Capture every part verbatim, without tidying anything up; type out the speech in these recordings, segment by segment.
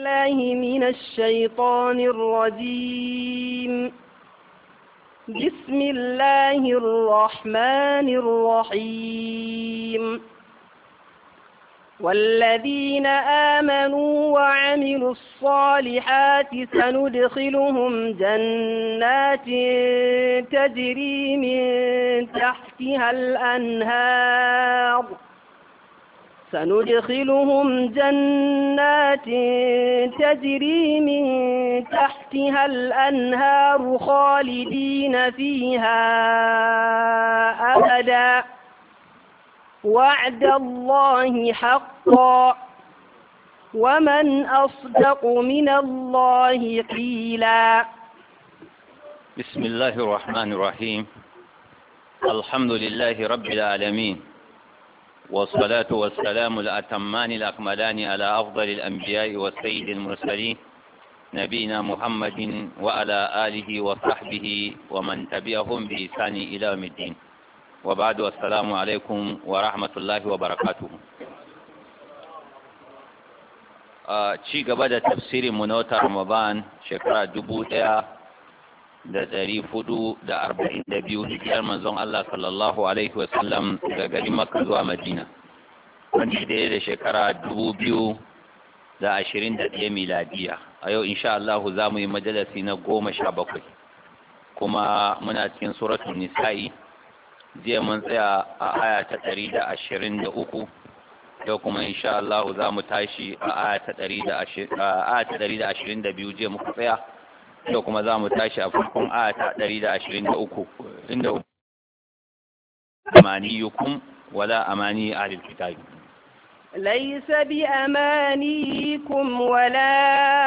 بالله من الشيطان الرجيم. بسم الله الرحمن الرحيم. والذين آمنوا وعملوا الصالحات سندخلهم جنات تجري من تحتها الأنهار سندخلهم جنات تجري من تحتها الأنهار خالدين فيها أبدا وعد الله حقا ومن أصدق من الله قيلا. بسم الله الرحمن الرحيم. الحمد لله رب العالمين، والصلاة والسلام الأتمان الأكملان على أفضل الأنبياء والسيد المرسلين نبينا محمد وعلى آله وصحبه ومن تبعهم بإحسان إلى يوم الدين، وبعد السلام عليكم ورحمة الله وبركاته. ci gaba da tafsirin mu na watan Ramadan shekara dubu ɗaya da ɗari hudu da arba'in da biyu hijiyar manzon Allah sallallahu alaihi wasallam daga garin Makka zuwa Madina, wanda da da shekara dubu biyu da ashirin da ɗaya miladiya. A yau insha Allah za mu yi majalisi na goma sha bakwai, kuma muna cikin suratul Nisa'i. Jiya mun tsaya a aya ta ɗari da ashirin da uku, yau kuma insha Allah za mu tashi a aya ta ɗari da ashirin da biyu. Jiya muka tsaya, yau kuma za mu tashi a farkon aya ta ɗari da ashirin da uku, inda amaniyukum wala amani ahlil kitab. ليس بأمانيكم ولا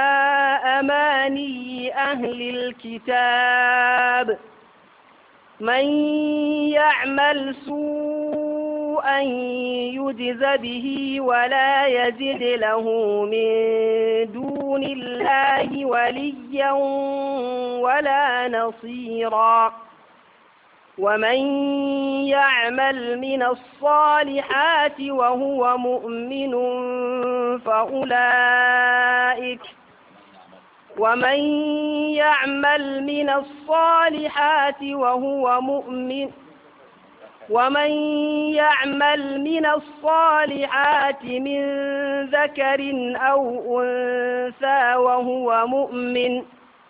أماني أهل الكتاب من يعمل سوءا يجز به ولا يجد له من دون الله وليا ولا نصيرا ومن يعمل من الصالحات وهو مؤمن فأولئك ومن يعمل من الصالحات وهو مؤمن ومن يعمل من الصالحات من ذكر أو أنثى وهو مؤمن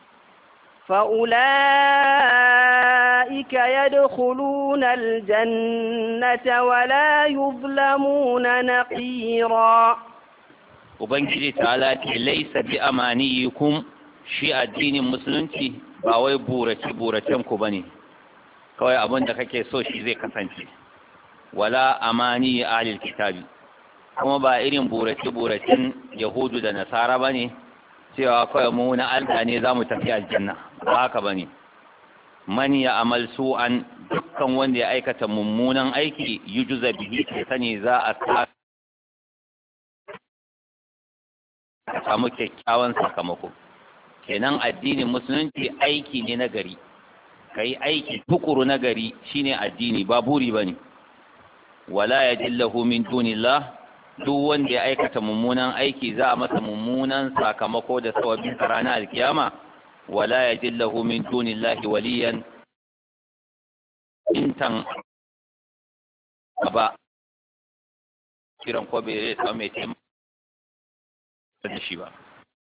فأولئك يدخلون الجنة ولا يظلمون نقيرا. Ubangiji ta'ala ce laisa bi amaniyikum, shi addinin musulunci ba wai burace buracen ku bane kawai abin da kake so shi zai kasance, wala amani ahlil kitabi, kuma ba irin burace buracen yahudu da nasara bane cewa kawai mu na Allah ne zamu tafi aljanna, ba haka bane. Man ya amal su'an, dukkan wanda ya aikata mummunan aiki yujza bihi, sani za a samu kyakkyawan sakamako. Kenan addinin musulunci aiki ne na gari, kai aiki tukuru na gari shine addini, ba buri bane. Wala yajillahu min dunillah, duk wanda ya aikata mummunan aiki za a masa mummunan sakamako da sawabin ranar alkiyama. Wala yajillahu min dunillahi waliyan, intan ba kiran ko bai samu mai taimaka da shi ba.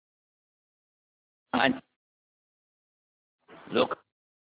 An lokacin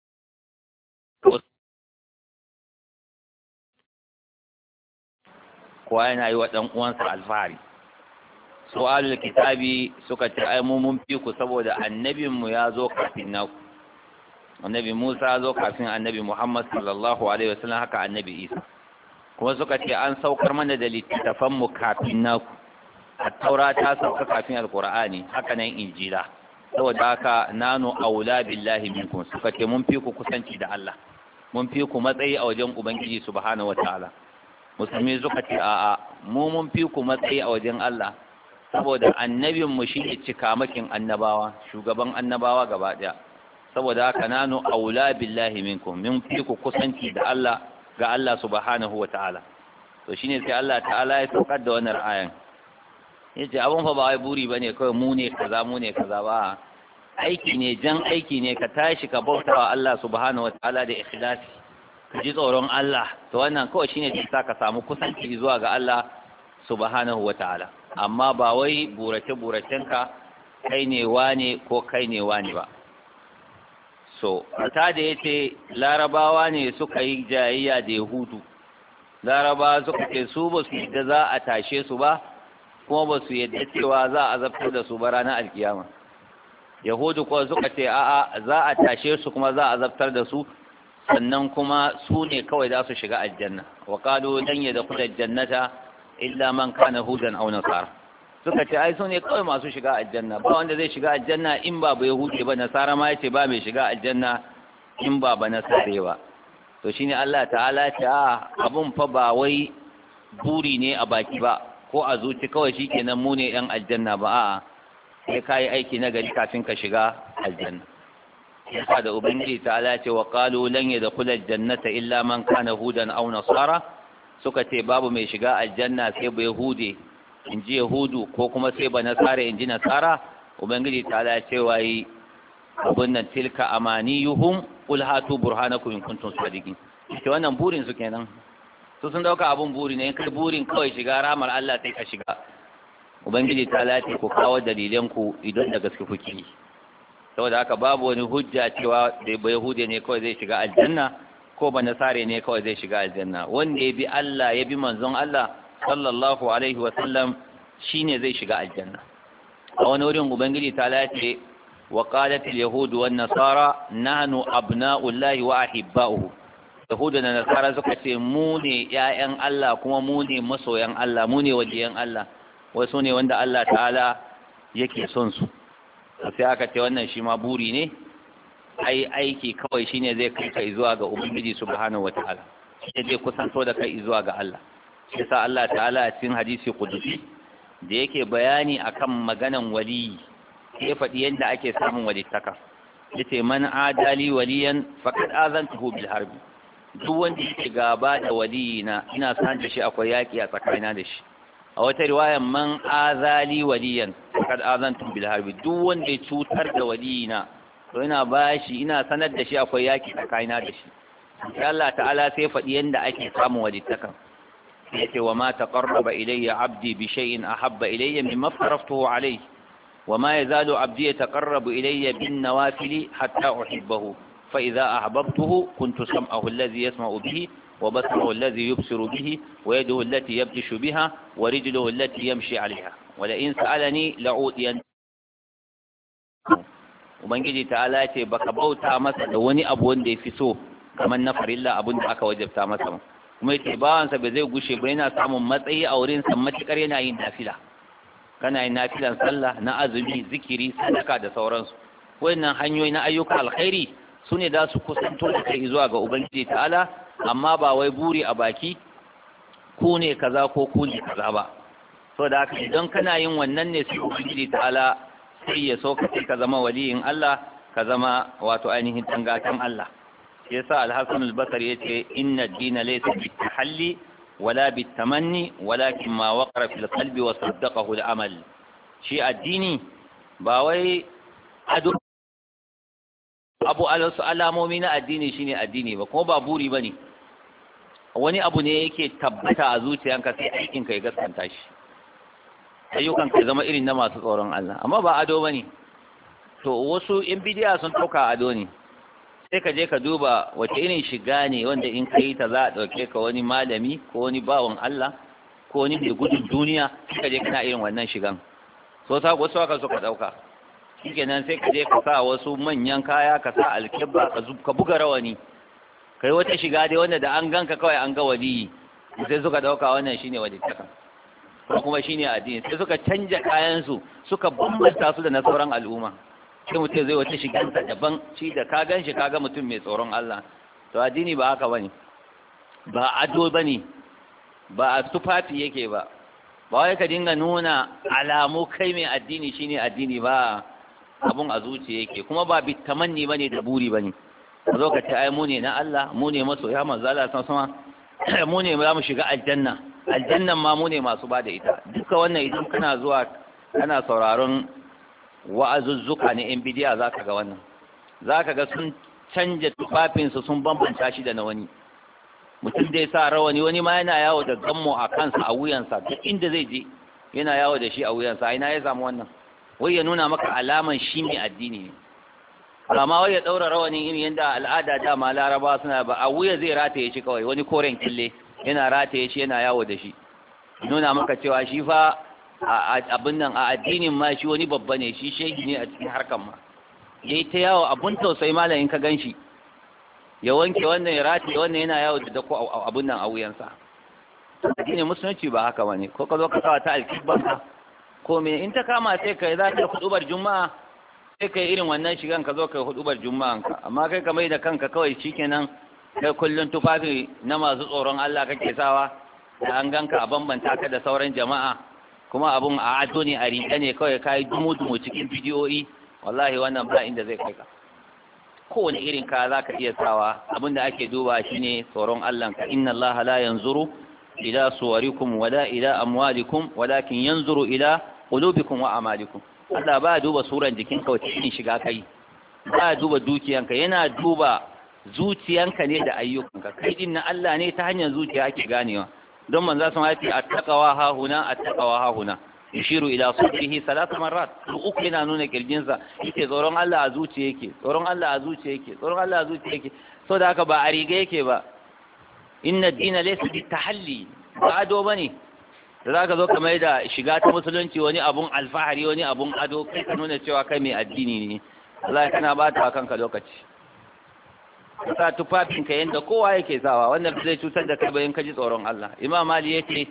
kowa yana yi wa ɗan uwansa alfahari. Su'alul kitabi suka ce ai mu mun fi ku saboda annabinmu ya zo kafin naku. Annabi Musa ya zo kafin annabi Muhammad sallallahu alaihi wasallam, haka annabi Isa. Kuma suka ce an saukar mana da littattafan mu kafin naku. At-Taura ta sauka kafin Al-Qur'ani, haka nan Injila. Saboda haka nanu aula billahi minkum, suka ce mun fi ku kusanci da Allah. Mun fi ku matsayi a wajen Ubangiji subhanahu wataala. Musulmi suka ce a'a, mu mun fi ku matsayi a wajen Allah, saboda annabinmu shi ne cikamakin annabawa, shugaban annabawa gaba ɗaya. Saboda haka nanu aula billahi minkum, min fi ku kusanci da Allah ga Allah subhanahu wa ta'ala. To shine sai Allah ta'ala ya saukar da wannan ayan, yace abun fa ba wai buri bane kawai mu ne kaza mu ne kaza ba aiki ne jan aiki ne ka tashi ka bauta wa Allah subhanahu wataala da ikhlasi ka ji tsoron Allah to wannan kawai shine zai sa ka samu kusanci zuwa ga Allah subhanahu wataala amma ba wai burace buracenka kai ne wane ko kai ne wane ba so ta da yace larabawa ne suka yi jayayya da yahudu larabawa suka ce su ba su yadda za a tashe su ba kuma ba su yadda cewa za a azabtar da su ba ranar alkiyama yahudu kuwa suka ce a'a za a tashe su kuma za a azabtar da su sannan kuma su ne kawai za su shiga aljanna wa qalu lan yadkhula aljannata illa man kana hudan aw nasara suka ce ai su ne kawai masu shiga aljanna ba wanda zai shiga aljanna in ba ba yahudi ba nasara ma yace ba mai shiga aljanna in ba ba nasare ba to shine Allah ta'ala ce a abun fa ba wai buri ne a baki ba ko a zuci kawai shikenan mu ne yan aljanna ba a'a sai kai aiki na gari kafin ka shiga aljanna yasa da ubangiji ta'ala ce wa qalu lan yadkhula aljannata illa man kana hudan aw nasara suka ce babu mai shiga aljanna sai ba yahude in ji yahudu ko kuma sai ba nasara in ji nasara ubangiji ta'ala ce wai abun nan tilka amaniyuhum qul hatu burhanakum in kuntum sadiqin ce wannan burin su kenan su sun dauka abun buri ne kai burin kawai shiga ramar Allah sai ka shiga ubangiji ta'ala ce ku kawo dalilan ku idan da gaske kuke saboda haka babu wani hujja cewa da ba yahude ne kawai zai shiga aljanna ko ba nasare ne kawai zai shiga aljanna wanda ya bi Allah ya bi manzon Allah sallallahu alaihi wa sallam shine zai shiga aljanna a wani wurin ubangiji ta lace wa qalat al yahud wan nasara nahnu abna'ullahi wa ahibba'uhu yahudu da nasara suka ce mu ne ƴaƴan Allah kuma mu ne masoyan Allah mu ne waliyan Allah wasu ne wanda Allah ta'ala yake son su sai aka ce wannan shi ma buri ne ai aiki kawai shine zai kai ka zuwa ga ubangiji subhanahu wataala sai zai kusanto da kai zuwa ga Allah sai sa Allah ta'ala a cikin hadisi qudusi da yake bayani akan maganan wali sai faɗi yadda ake samun walittaka yace man adali waliyan faqad azantuhu bil harbi duk wanda yake gaba da waliyina ina san da shi akwai yaki a tsakanina da shi a wata riwaya man azali waliyan faqad azantuhu bil harbi duk wanda ya cutar da waliyina to ina bashi ina sanar da shi akwai yaki tsakanina da shi sai Allah ta'ala sai faɗi yanda ake samun walittakan yace wa ma taqarraba ilayya 'abdi bi shay'in ahabba ilayya mimma aftaraftuhu alayhi wa ma yazalu 'abdi yataqarrabu ilayya bin nawafili hatta uhibbahu fa idha ahbabtuhu kuntu sam'ahu alladhi yasma'u bihi wa basaruhu alladhi yubsiru bihi wa yaduhu allati yabtishu biha wa rijluhu allati yamshi 'alayha wa la in sa'alani la'udiyan ubangiji ta'ala ce baka bauta masa da wani abu wanda yafi so kamar na farilla abin da aka wajabta masa kuma yace bawansa bai zai gushe ba yana samun matsayi a wurin sa matukar yana yin nafila kana yin nafilan sallah na azumi zikiri sadaka da sauransu wannan hanyoyi na ayyuka alkhairi sune da su kusanto da kai zuwa ga ubangiji ta'ala amma ba wai buri a baki ku ne kaza ko ku ne kaza ba saboda haka idan kana yin wannan ne sai ubangiji ta'ala sai ya so ka ka zama waliyin Allah ka zama wato ainihin dangatan Allah yasa al-Hasan al-Basri yace inna ad-dina laysa bit-tahalli wala bit-tamanni walakin ma waqara fil qalbi wa saddaqahu al-amal shi addini ba wai ado abu alasu alamomi na addini shine addini ba kuma ba buri bane wani abu ne yake tabbata a zuciyanka sai aikin ka ya gaskanta shi ayyukan ka zama irin na masu tsoron Allah amma ba ado bane to wasu in bidiya sun dauka ado ne sai ka je ka duba wace irin shiga ne wanda in ka yi ta za a ɗauke ka wani malami ko wani bawan Allah ko wani mai gudun duniya sai ka je kana irin wannan shigan so sa wasu aka so ka ɗauka shikenan sai ka je ka sa wasu manyan kaya ka sa alkibba ka buga rawani kai wata shiga dai wanda da an ganka kawai an ga waliyi sai suka ɗauka wannan shine walittaka ko kuma shine addini sai suka canja kayansu suka bambanta su da na sauran al'umma sai mutum zai wata shigansa daban shi da ka gan shi kaga mutum mai tsoron Allah to addini ba haka bane ba ado bane ba a tufafi yake ba ba wai ka dinga nuna alamu kai mai addini shine addini ba abun a zuciya yake kuma ba bitamanni bane da buri bane ka zo ka ce ai mu ne na Allah mu ne masoya manzo Allah san sama mu ne za mu shiga aljanna aljannan ma mu ne masu ba da ita. Duka wannan idan kana zuwa kana sauraron wa'azuzzuka ne in bidiya zaka ga wannan, zaka ga sun canja tufafinsu sun bambanta shi da na wani. Mutum da ya sa rawani, wani ma yana yawo da gammo a kansa a wuyansa, duk inda zai je yana yawo da shi a wuyansa. Ina ya samu wannan? Wai ya nuna maka alaman shi mai addini ne. Amma wai ya daura rawanin irin yadda al'ada dama Laraba suna ba, a wuya zai rataye shi kawai, wani koren kille yana rataye shi yana yawo da shi, nuna maka cewa shi fa abin nan a addinin ma shi wani babba ne, shi shehi ne a cikin harkan ma. Yayi ta yawo abun tausayi malamin ka ganshi, ya wanke wannan ya rataye wannan yana yawo da dako abun nan a wuyansa. Addinin musulunci ba haka bane. Ko ka zo ka sa ta alkibbanka ko me, in ta kama sai kai za ka hudubar juma'a sai kai irin wannan shigan ka zo kai hudubar juma'anka. Amma kai ka mai da kanka kawai shikenan kai kullun tufafi na masu tsoron Allah kake sawa, da an ganka a bambanta ka da sauran jama'a, kuma abun a ado ne a riƙe ne kawai kai dumu dumu cikin bidiyoyi. Wallahi wannan ba inda zai kai ka. Kowane irin ka za ka iya sawa, abin da ake duba shine tsoron Allah ka. Inna Allah la yanzuru ila suwarikum wala ila amwalikum walakin yanzuru ila qulubikum wa amalikum. Allah ba duba suran jikinka wace irin shiga kai, ba duba dukiyanka, yana duba zuciyanka ne da ayyukanka. Kai din na Allah ne, ta hanyar zuciya ake ganewa. Don manzo sun haifi attaqwa ha huna attaqwa ha huna, yushiru ila sadrihi salatu marrat. Uku yana nuna kirjinsa, yake tsoron Allah a zuciya yake, tsoron Allah a zuciya yake, tsoron Allah a zuciya yake. So da haka ba a riga yake ba. Inna ad-dina laysa bitahalli, ba ado bane da zaka zo kamar da shiga ta musulunci wani abun alfahari, wani abun ado, kai ka nuna cewa kai mai addini ne. Allah kana ba ta kanka lokaci. Ka sa tufafin ka yanda kowa yake sawa, wannan zai cutar da kai bayan ka ji tsoron Allah. Imam Ali yace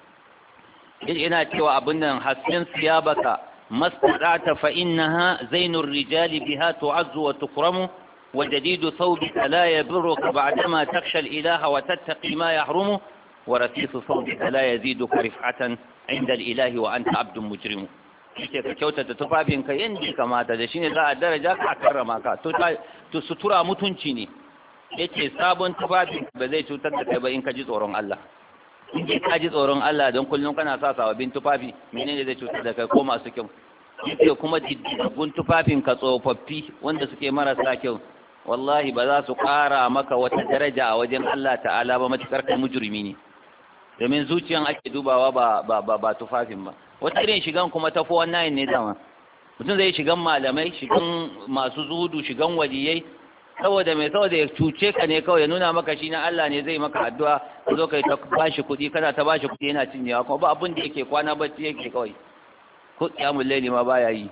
ina cewa abun nan, hasbin siyabaka mastata fa innaha zainur rijali biha tu'azzu wa tukramu وجديد ثوبك لا يبرك بعدما تخشى الإله وتتقي ما يحرمه ورثيث ثوبك لا يزيدك رفعة عند الإله وأنت عبد مجرم. yake ka kyautata tufafinka yanda ya kamata, da shine za a daraja ka karrama ka. To sutura mutunci ne. Yace sabon tufafin ba zai cutar da kai ba in ka ji tsoron Allah. In ka ji tsoron Allah don kullum kana sa sababbin tufafi, menene zai cutar da kai ko masu kyau? Yace kuma diddigun tufafin ka tsofaffi wanda suke marasa kyau, wallahi ba za su ƙara maka wata daraja a wajen Allah ta'ala ba, matukar kai mujrimi ne. Domin zuciyan ake dubawa ba ba ba, ba tufafin ba. Wata irin shigan kuma ta four one nine ne dama. Mutum zai shigan malamai, shigan masu zuhudu, shigan waliyai, saboda mai saboda ya cuce ka ne kawai, ya nuna maka shi na Allah ne, zai maka addu'a, ka zo kai ta bashi kuɗi, kana ta bashi kuɗi yana cinyewa, kuma ba abin da yake kwana bacci yake kawai. Ko kiyamul laili ma baya yi.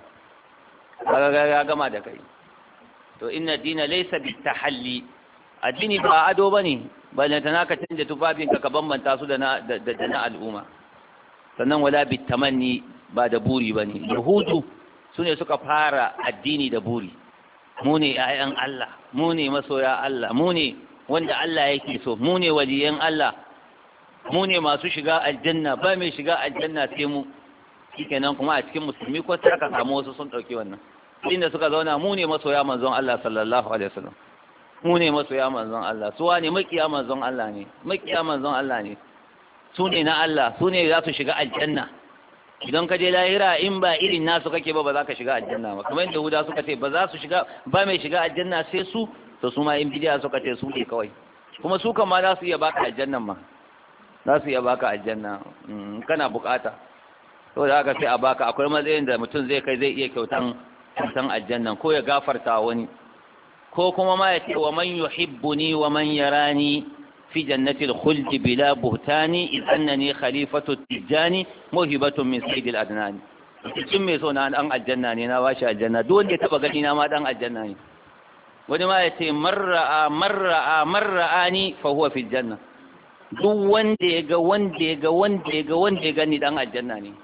Kaga ya gama da kai. To inna dina laysa bitahalli, addini ba ado bane, balle tana ka canja tufafin ka ka bambanta su da na da na al'umma. Sannan wala bitamanni, ba da buri bane. Yahudu sune suka fara addini da buri. Mu ne ayyan Allah, mu ne masoya Allah, mu ne wanda Allah yake so, mu ne waliyan Allah, mu ne masu shiga aljanna, ba mai shiga aljanna sai mu. Shikenan kuma a cikin musulmi ko sai aka samu wasu sun dauki wannan. Inda suka zauna, mu ne masoya manzon Allah sallallahu alaihi wasallam, mu ne masoya manzon Allah, su wane makiya manzon Allah ne, makiya manzon Allah ne, su ne na Allah, su ne za su shiga aljanna. Idan ka je lahira in ba irin nasu kake ba, ba za ka shiga aljanna ba. Kamar yadda Yahuda suka ce ba za su shiga, ba mai shiga aljanna sai su, to su ma in bidiya suka ce su ne kawai. Kuma su kan ma za su iya baka aljannan ma, za su iya baka aljanna kana bukata. Saboda haka sai a baka, akwai matsayin da mutum zai kai zai iya kyautan kyautan aljannan, ko ya gafarta wani, ko kuma ma ya ce wa man yuhibbuni wa man yarani fi jannatil khuld bila buhtani id annani khalifatu tijani muhibatun min sayyidil adnani. Cikin mai so na dan aljanna ne, na bashi aljanna. Duk wanda ya taba gani na ma dan aljanna ne. Wani ma ya ce marra'a marra'a marra'ani fa huwa fil janna. Duk wanda ya ga wanda ya ga wanda ya ga wanda ya gani dan aljanna ne.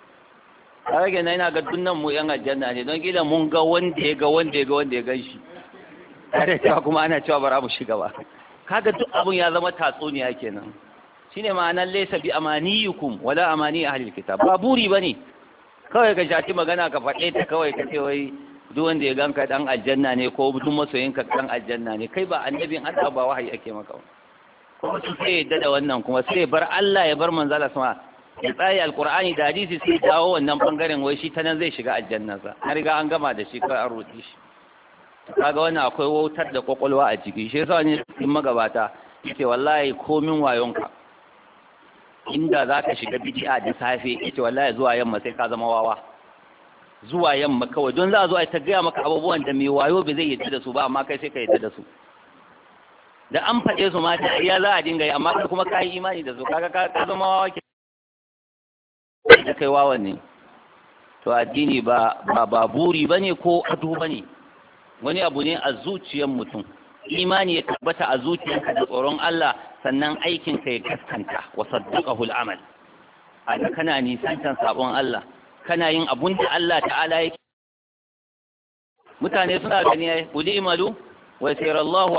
A rage na yana ga dunnan mu yan aljanna ne, don gida mun ga wanda ya ga wanda ya ga wanda ya gan shi. Tare da kuma ana cewa bara mu shiga ba. Kaga duk abun ya zama tatsuniya kenan. Shine ma'anar laysa bi amaniyukum wala amani ahli alkitab. Ba buri bane. Kawai ka shati magana ka faɗe ta kawai ka ce wai duk wanda ya ganka dan aljanna ne, ko duk masoyinka dan aljanna ne. Kai ba annabin Allah, ba wahayi ake maka ba. kuma su sai yadda da wannan kuma sai bar Allah ya bar manzala sama ya tsaye alkur'ani da hadisi sai dawo wannan bangaren wai shi ta nan zai shiga aljannansa har riga an gama da shi kai an roƙi shi kaga wannan akwai wautar da kwakwalwa a ciki shi yasa ne cikin magabata yace wallahi komin wayonka inda zaka shiga bid'a da safe yace wallahi zuwa yamma sai ka zama wawa zuwa yamma kawai don za a zo a ta gaya maka abubuwan da mai wayo bai zai yadda da su ba amma kai sai ka yadda da su da an faɗe su ma ta iya za a dinga yi amma kai kuma ka yi imani da su kaga ka zama wawa ke da kai wawan ne to addini ba ba ba buri bane ko ado bane wani abu ne a zuciyar mutum imani ya tabbata a zuciyarka da tsoron Allah sannan aikin ka ya kaskanta wa saddaqahu al-amal aka kana nisantan sabon Allah kana yin abun da Allah ta'ala yake mutane suna gani ai kuli imalu wa sayarallahu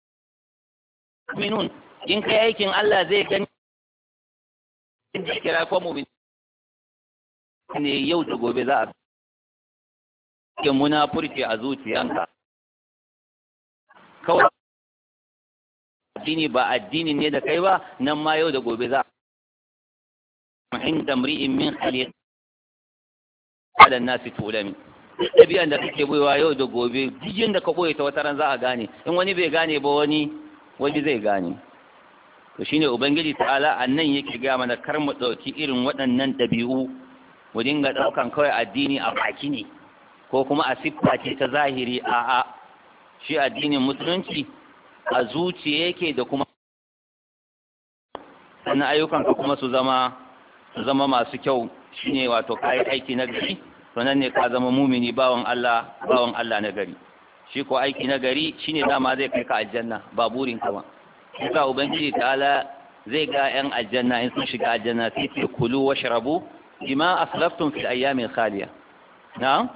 minun in kai aikin Allah zai gani da kira ko mu'min ne yau da gobe za a ke munafurci a zuciyanka kawai addini ba addini ne da kai ba nan ma yau da gobe za a inda mri'in min khaliq ala nasi tulami tabiyan da kake boyewa yau da gobe dijin da ka boye ta wata ran za a gane in wani bai gane ba wani wani zai gane to shine ubangiji ta'ala annan yake ga mana kar mu dauki irin waɗannan dabi'u mu dinga daukan kawai addini a baki ne ko kuma a siffa ce ta zahiri a a shi addinin musulunci a zuciya yake da kuma sannan ayyukanka kuma su zama su zama masu kyau shine wato kai aiki na gari to nan ne ka zama mumini bawan Allah bawan Allah na gari shi ko aiki na gari shine dama zai kai ka aljanna ba burin ka ba sai ubangiji ta'ala zai ga yan aljanna in sun shiga aljanna sai ce kulu washrabu bima aslaftum fil ayyamil khaliya na'am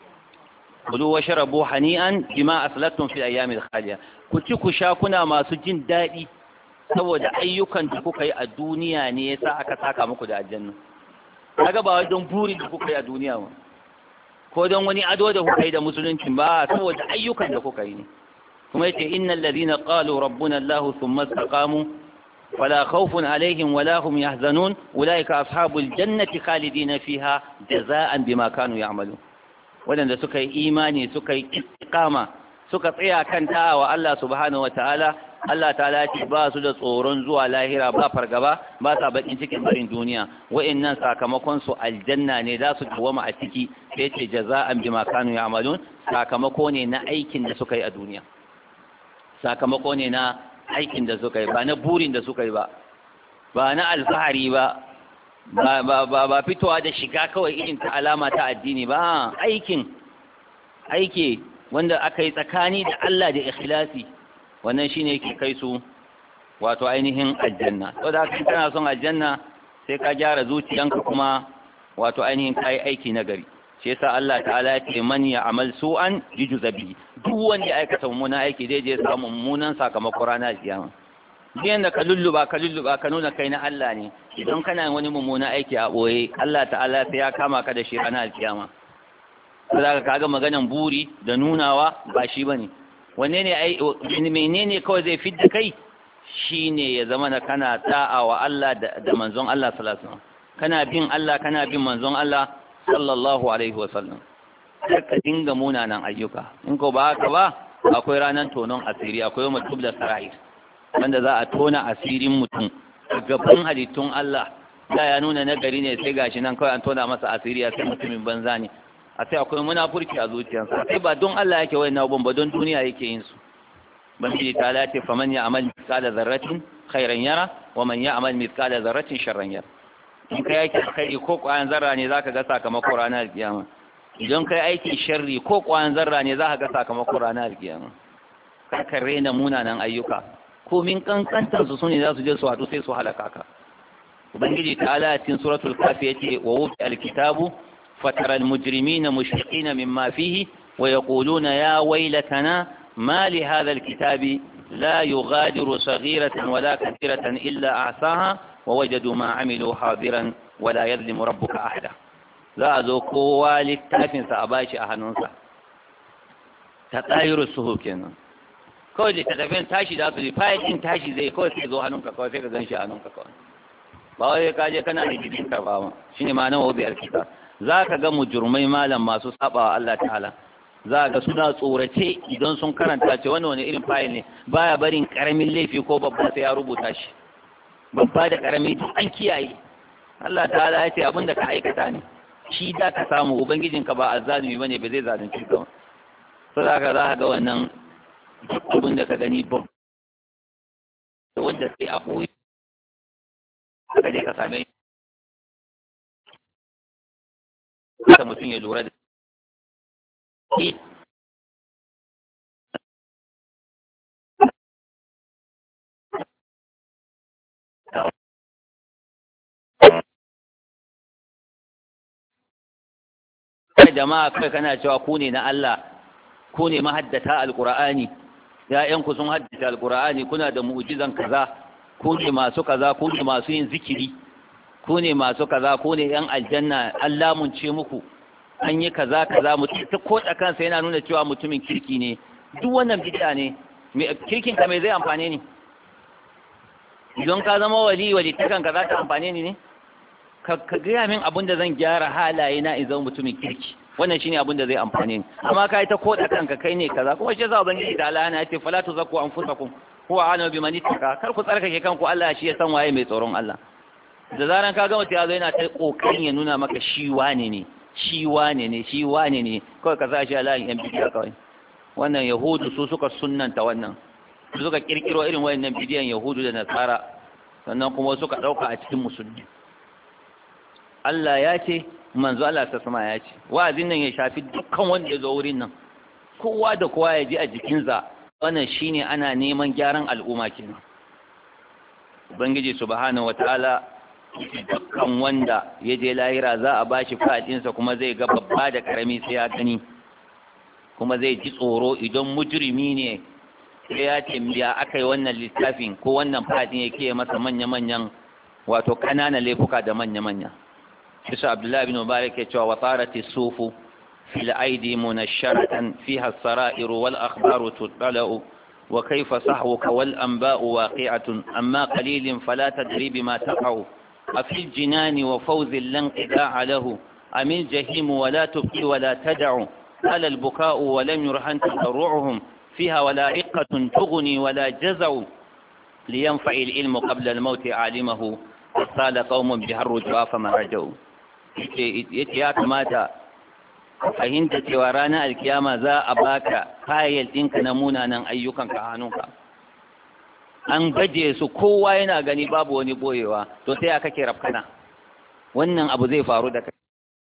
kulu washrabu hani'an bima aslaftum fil ayyamil khaliya ku ci ku sha kuna masu jin daɗi saboda ayyukan da kuka yi a duniya ne yasa aka saka muku da aljanna kaga ba wai don burin da kuka yi a duniya ba ko don wani ado da kuka yi da musulunci ba saboda ayyukan da kuka yi ne kuma yace innal ladina qalu rabbuna allah thumma istaqamu fala khawfun alaihim wala hum yahzanun ulaika ashabul jannati khalidina fiha jazaan bima kanu ya'malun wadanda suka yi imani suka yi istiqama suka tsaya kan ta'a wa Allah subhanahu wataala Allah ta'ala ce ba su da tsoron zuwa lahira ba fargaba ba sa bakin cikin barin duniya wa'annan sakamakon su aljanna ne za su dawama a ciki sai ce jaza'an bima kanu ya'malun sakamako ne na aikin da suka yi a duniya sakamako ne na aikin da suka yi ba na burin da suka yi ba ba na alfahari ba ba ba ba, ba fitowa da shiga kawai irin ta alama ta addini ba aikin aiki wanda aka yi tsakani da Allah da ikhlasi wannan shine yake kai su wato ainihin aljanna to da kai kana son aljanna sai ka gyara zuciyanka kuma wato ainihin kai aiki nagari shi yasa Allah ta'ala ya ce man ya'mal su'an yujzabi duk wanda ya aikata mummunan aiki zai je samu mummunan sakamako ranar kiyama biyan da ka lulluba ka lulluba ka nuna kai na Allah ne idan kana wani mummunan aiki a boye Allah ta'ala sai ya kama ka da shi ranar kiyama saboda kaga maganan buri da nunawa ba shi bane wanne ne ai menene kawai zai fidda kai shine ya zama na kana ta'a wa Allah da manzon Allah sallallahu alaihi wasallam kana bin Allah kana bin manzon Allah sallallahu alaihi wasallam ka dinga munanan ayyuka in ko ba haka ba akwai ranan tonon asiri akwai mutum da sarai wanda za a tona asirin mutum gaban halittun Allah da ya nuna nagari ne sai gashi nan kawai an tona masa asiri a sai mutumin banza ne a sai akwai munafurci a zuciyarsa sai ba don Allah yake wayan abubuwan ba don duniya yake yin su banji ta lati faman ya amal mithqala dharratin khairan yara wa man ya amal mithqala dharratin sharran yara in kai yake kai ko kwayan zarra ne zaka ga sakamakon ranar kiyama idan kai aiki sharri ko kwayan zarra ne zaka ga sakamakon ranar kiyama ka rena munanan ayyuka ko min kankantar su sune za su je su hadu sai su halaka ka ubangiji ta'ala cikin suratul kafi yace wa wuti alkitabu فترى المجرمين مشفقين مما فيه ويقولون يا ويلتنا ما لهذا الكتاب لا يغادر صغيرة ولا كبيرة إلا أعصاها ووجدوا ما عملوا حاضرا ولا يظلم ربك أحدا لا ذوقوا للتافن سأباش أهنونسا تطاير السهوكين kawai da tafiyan tashi da su yi fayil din tashi zai kawai sai zo hannunka kawai sai ka gan shi hannunka kawai ba wai ka je kana da jikin karba ma shine ma nan wabiyar kita za ka ga mujurmai malam masu sabawa Allah ta'ala za ga suna tsorace idan sun karanta ce wannan wani irin fayil ne baya barin karamin laifi ko babba sai ya rubuta shi babba da karami duk an kiyaye Allah ta'ala ya ce abin da ka aikata ne shi da ka samu ubangijinka ba azzalimi bane ba zai zalunci ka so za ka za ga wannan abin da ka gani ba wanda sai a koyi ka je ka same ka mutum ya lura da shi jama'a kai kana cewa ku ne na Allah ku ne mahaddata alqur'ani ya'yanku sun haddace alqur'ani kuna da mu'jizan kaza ku ne masu kaza ku ne masu yin zikiri ku ne masu kaza ku ne yan aljanna Allah mun ce muku an yi kaza kaza mutum ta koda kansa yana nuna cewa mutumin kirki ne duk wannan bid'a ne kirkin ka mai zai amfane ni idan ka zama wali wali ta kanka za ta amfane ni ne ka gaya min abin da zan gyara halaye na in zama mutumin kirki wannan shine abin da zai amfane ni amma kai ta koda kanka kai ne kaza kuma shi yasa ubangiji da Allah ya ce fala tuzakku anfusakum huwa a'lamu biman ittaka kar ku tsarkake kanku Allah shi ya san waye mai tsoron Allah da zaran ka ga mutum ya zo yana ta kokarin ya nuna maka shi wane ne shi wane ne shi wane ne kawai ka sa shi Allah yan bidiya kawai wannan yahudu su suka sunnanta wannan su suka kirkiro irin wayannan bidiyan yahudu da nasara sannan kuma suka dauka a cikin musulmi Allah ya ce manzo Allah ta sama ya ce wa'azin nan ya shafi dukkan wanda ya zo wurin nan kowa da kowa ya ji a jikinsa wannan shine ana neman gyaran al'umma kenan ubangiji subhanahu wataala dukkan wanda ya je lahira za a bashi fadinsa kuma zai ga babba da karami sai ya gani kuma zai ji tsoro idan mujrimi ne sai ya tambaya akai wannan littafin ko wannan fadin yake masa manya-manyan wato kananan laifuka da manya-manya bisa Abdullahi bin Mubarak ya cewa watarati sufu fil aidi munasharatan fiha as-sara'ir wal akhbaru tutla'u wa kayfa sahwuka wal anba'u waqi'atun amma qalilin fala tadri bima taqa'u afi al-jinan wa fawz lan qida'a lahu amil jahim wa la tubqi wa la tad'u ala al-buka'u wa lam yurhan tadarru'uhum fiha wala iqqatun tughni wala jaz'u liyanfa'i al-ilmu qabla al-maut 'alimahu qala qaumun biharrujwa fama rajau yace ya kamata fahimta cewa ranar alkiyama za a baka fayil ɗinka na munanan ayyukanka a hannunka an gaje su kowa yana gani babu wani boyewa to sai aka ke rafkana wannan abu zai faru da kai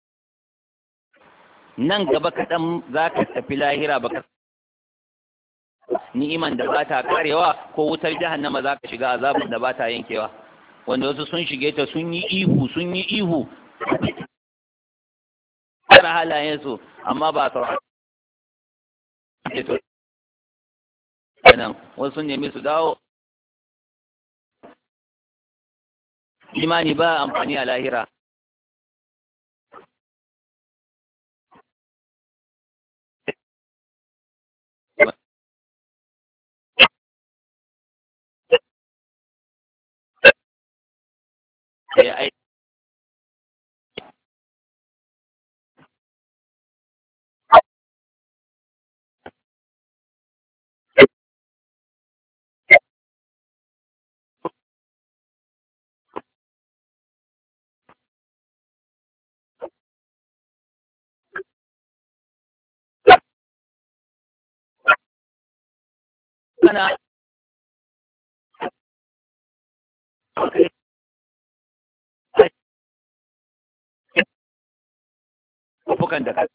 nan gaba kaɗan za ka tafi lahira baka ni'iman da ba ta karewa ko wutar jahannama za ka shiga azabin da ba ta yankewa wanda wasu sun shige ta sun yi ihu sun yi ihu tsara halayensu amma ba a nan wasu nemi su dawo imani ba amfani a lahira sai kana kufukan da ka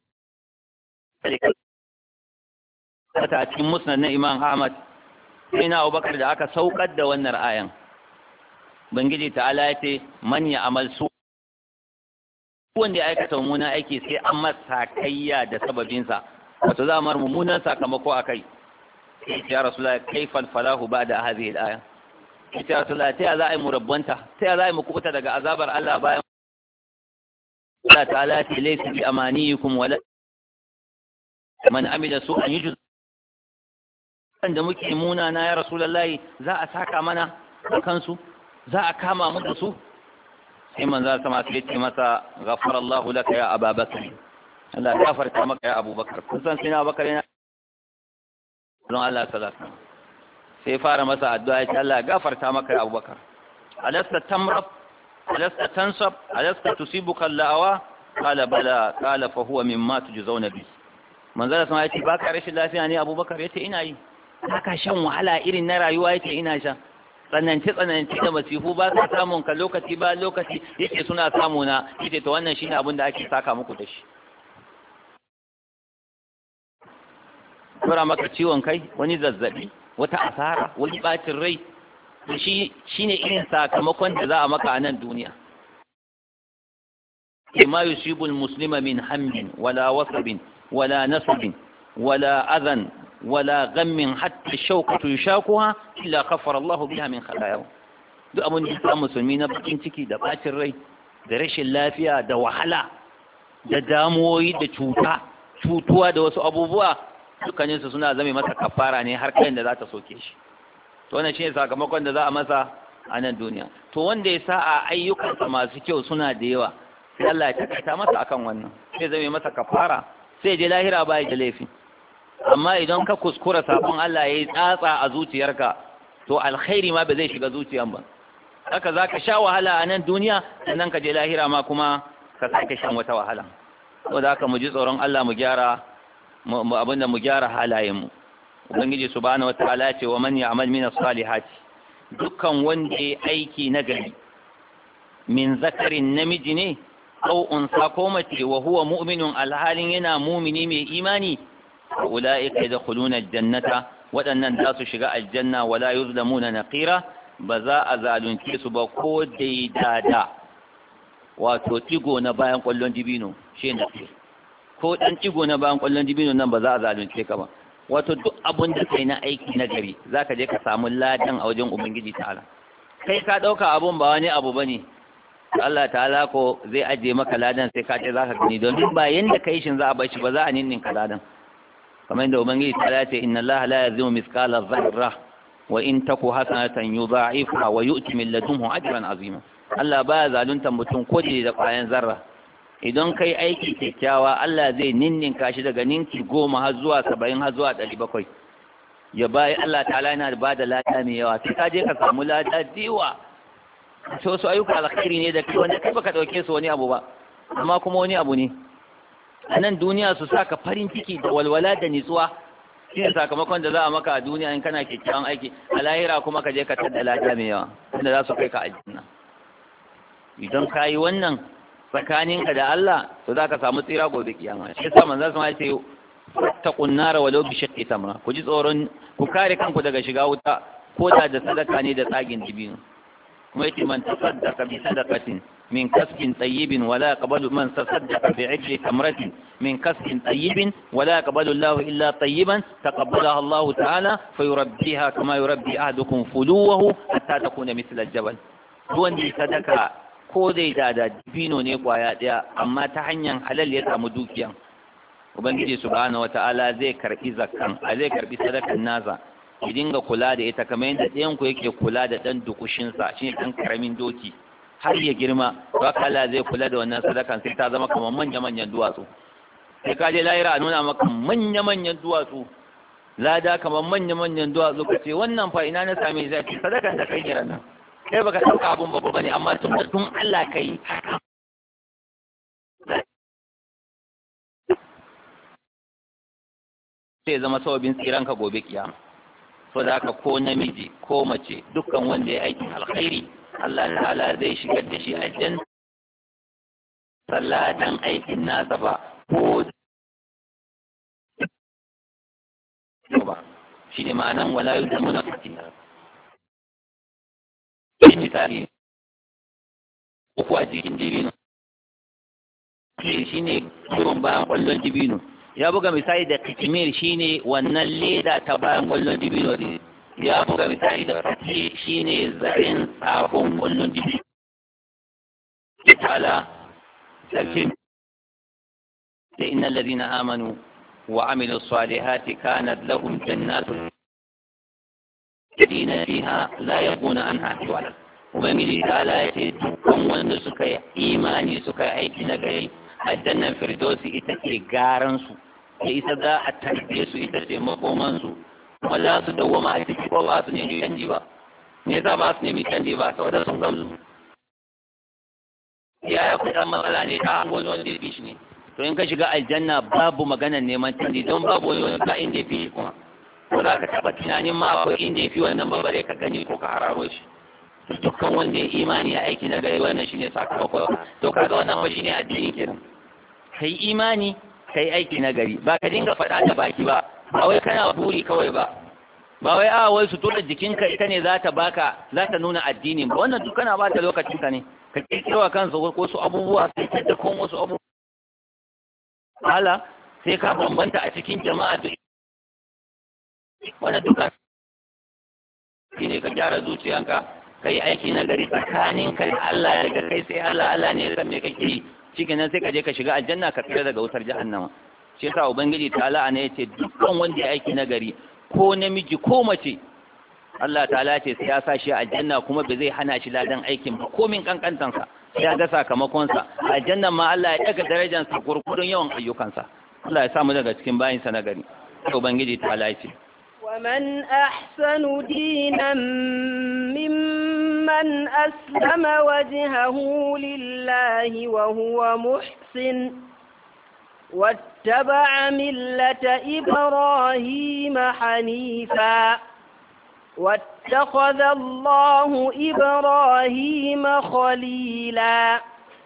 ta a cikin musnad na Imam Ahmad sai na Abubakar da aka saukar da wannan ayan bangiji ta'ala ya ce man ya amal su wanda ya aikata mummunan aiki sai an masa kayya da sababinsa wato za a mar mummunan sakamako a kai ya Rasulullah kaifal falahu ba'da hadhihi al-aya ya Rasulullah ta za a yi murabbanta ta za a yi mukubuta daga azabar Allah bayan Allah ta'ala ce laysa bi amaniyikum wala man amila su'an yujza da muke muna na ya rasulullahi za a saka mana a kansu, za a kama mu da su. sai manzo sama sai ce masa ghafara Allahu laka ya Abubakar, Allah ya gafarta maka ya Abubakar. kun san sai Abubakar yana don Allah sallallahu sai fara masa addu'a ya ce Allah ya gafarta maka ya Abubakar. alasta tamrab alasta tansab alasta tusibuka al-la'wa qala bala qala fa huwa mimma tujzauna bi. manzo sama ya ce baka rashin lafiya ne Abubakar? yace ina yi. haka shan wahala irin na rayuwa yake ina sha, tsananci tsananci da masifu ba ka samun ka lokaci ba lokaci yake suna samu na, yake to wannan shine abin da ake saka muku da shi. Kura maka ciwon kai, wani zazzabi, wata asara, wani bacin rai, shi shine irin sakamakon da za a maka a nan duniya. ma yusibul muslima min hammin wala wasabin wala nasabin wala adhan wala ghammin hatta shawkatu yashakuha illa khaffara Allah biha min khatayahu. duk abin da ya musulmi na bakin ciki da bacin rai da rashin lafiya da wahala da damuwoyi da cuta cutuwa da wasu abubuwa dukkanin su suna zame masa kafara ne har kayan da za ta soke shi. to wannan shine sakamakon da za a masa a nan duniya. to wanda ya sa a ayyukansa masu kyau suna da yawa sai Allah ya takaita masa akan wannan, sai zame masa kafara, sai je lahira ba ya da laifi. amma idan ka kuskura sabon Allah ya yi tsatsa a zuciyarka to alkhairi ma ba zai shiga zuciyan ba. haka za ka sha wahala a nan duniya sannan ka je lahira ma kuma ka sake shan wata wahala. to da haka mu ji tsoron Allah mu gyara abinda mu gyara halayenmu. ubangiji subhanahu wataala ya ce wa man ya'mal min as-salihati, dukkan wanda ya aiki nagari min zakarin namiji ne aw unsa ko mace wa huwa mu'minun alhalin yana mu'mini mai imani ulaika yadkhuluna aljannata, wadannan za su shiga aljanna wala yuzlamuna naqira, ba za a zalunce su ba ko daidada wato tigo na bayan kwallon dibino shi ne ko dan tigo na bayan kwallon dibino nan ba za a zalunce ka ba. wato duk abun da kai na aiki na gari zaka je ka samu ladan a wajen ubangiji ta'ala. kai ka dauka abun ba wani abu bane, Allah ta'ala ko zai aje maka ladan sai ka ce zaka gani, don ba yanda kai shin za a bar shi ba, za a ninninka ladan. kamar yadda ubangiji ta ce inna Allah la yazimu mithqala dharra wa in taku hasanatan yudha'ifha wa yu'ti min ladunhu ajran azima. Allah baya zalunta mutum ko da kwayan zarra. idan kai aiki kyakkyawa Allah zai ninninka shi daga ninki goma har zuwa saba'in har zuwa ɗari bakwai. ya bayi Allah ta'ala yana ba da lada mai yawa, sai ka je ka samu lada diwa. so su ayyuka alkhairi ne da kai wanda kai baka dauke su wani abu ba, amma kuma wani abu ne a nan duniya su saka farin ciki da walwala da nitsuwa. shi ne sakamakon da za a maka a duniya in kana kyakkyawan aiki, a lahira kuma ka je ka tada lada mai yawa wanda za su kai ka aljanna. idan ka yi wannan tsakaninka da Allah to za ka samu tsira gobe kiyama. shi yasa manzo sama ya ce fattaqun nar walau bi shaqqi tamra, ku ji tsoron ku kare kanku daga shiga wuta ko da da sadaka ne da tsagin dibino. kuma yace man tasaddaqa bi sadaqatin min kasbin tayyibin wala yaqbalu man tasaddaqa bi 'idli tamratin min kasbin tayyibin wala yaqbalu Allahu illa tayyiban taqabbalaha Allahu ta'ala fayurabbiha kama yurabbi ahadukum fuluwahu hatta takuna mithla al-jabal. duwan da sadaka ko dai da da dibino ne kwaya daya amma ta hanyar halal ya samu dukiyan, ubangiji subhanahu wata'ala zai karbi zakkan, zai karbi sadakan nasa, ki dinga kula da ita kamar yadda ɗayan ku yake kula da ɗan dukushinsa, shi ne ɗan karamin doki har ya girma. to haka Allah zai kula da wannan sadakan sai ta zama kamar manya-manyan duwatsu. sai ka je lahira a nuna maka manya-manyan duwatsu, lada kamar manya-manyan duwatsu, ka ce wannan fa ina na same zai ce sadakan da kai ne ranar. kai baka ɗauka abun babba bane, amma tun da tun Allah kai sai zama sababin tsiranka gobe kiyama. so da haka ko namiji ko mace dukkan wanda ya aikin alkhairi Allah ta'ala zai shigar da shi aljanna sallatan aikin nasa ba ko ba shi ne ma'anan wala yuzamuna fatina. misali uku a cikin dibino shi ne kurun bayan kwallon dibino. ya buga misali da kitimir shi ne wannan leda ta bayan kwallon dibino ne. ya buga misali da fati shi ne zarin tsakon kwallon dibino. ta'ala sakin da inna lalzina amanu wa amilu salihati kanat lahum jannatul الذين فيها لا يبغون عنها حولا ubangiji ta ala ya ce dukkan wanda suka yi imani suka yi aiki na gari aljannan firdausi ita ce garansu da ita za a tarbe su ita ce makomansu kuma za su dawwama a ciki ko ba su nemi canji ba me yasa ba su nemi canji ba saboda sun gamsu ya ya kuɗa matsala ne ta wani wanda ya fi shi ne to in ka shiga aljanna babu maganar neman canji don babu wani wani ka inda ya fi shi kuma ko za ka taɓa tunanin ma akwai inda ya fi wannan babare ka gani ko ka hararo shi dukkan wanda ya imani ya aiki na gari wannan shine sakamako to kaga wannan ba shine addini kenan kai imani kai aiki na gari ba ka dinga faɗa da baki ba ba wai kana buri kawai ba ba wai a wai su tura jikinka ita ne za ta baka za ta nuna addini ba wannan duk kana ba ta lokacin ka ne ka kirkiro kansa ko su abubuwa sai ka ta kon wasu abubuwa hala sai ka bambanta a cikin jama'a duk wannan duka shine ka gyara zuciyanka kai aiki na gari tsakanin kai Allah ya ga kai sai Allah Allah ne ya me kake yi shikenan sai ka je ka shiga aljanna ka tsira daga wutar jahannama shi yasa ubangiji ta'ala ne yace dukkan wanda ya aiki na gari ko namiji ko mace Allah ta'ala ce sai ya sa shi aljanna kuma bai zai hana shi ladan aikin ba komin kankantan sa sai ya ga sakamakon sa aljanna ma Allah ya daga darajar sa gurgurun yawan ayyukan sa Allah ya sa mu daga cikin bayin sa na gari ubangiji ta'ala ya ce ومن أحسن دينا ممن أسلم وجهه لله وهو محسن واتبع ملة إبراهيم حنيفا واتخذ الله إبراهيم خليلا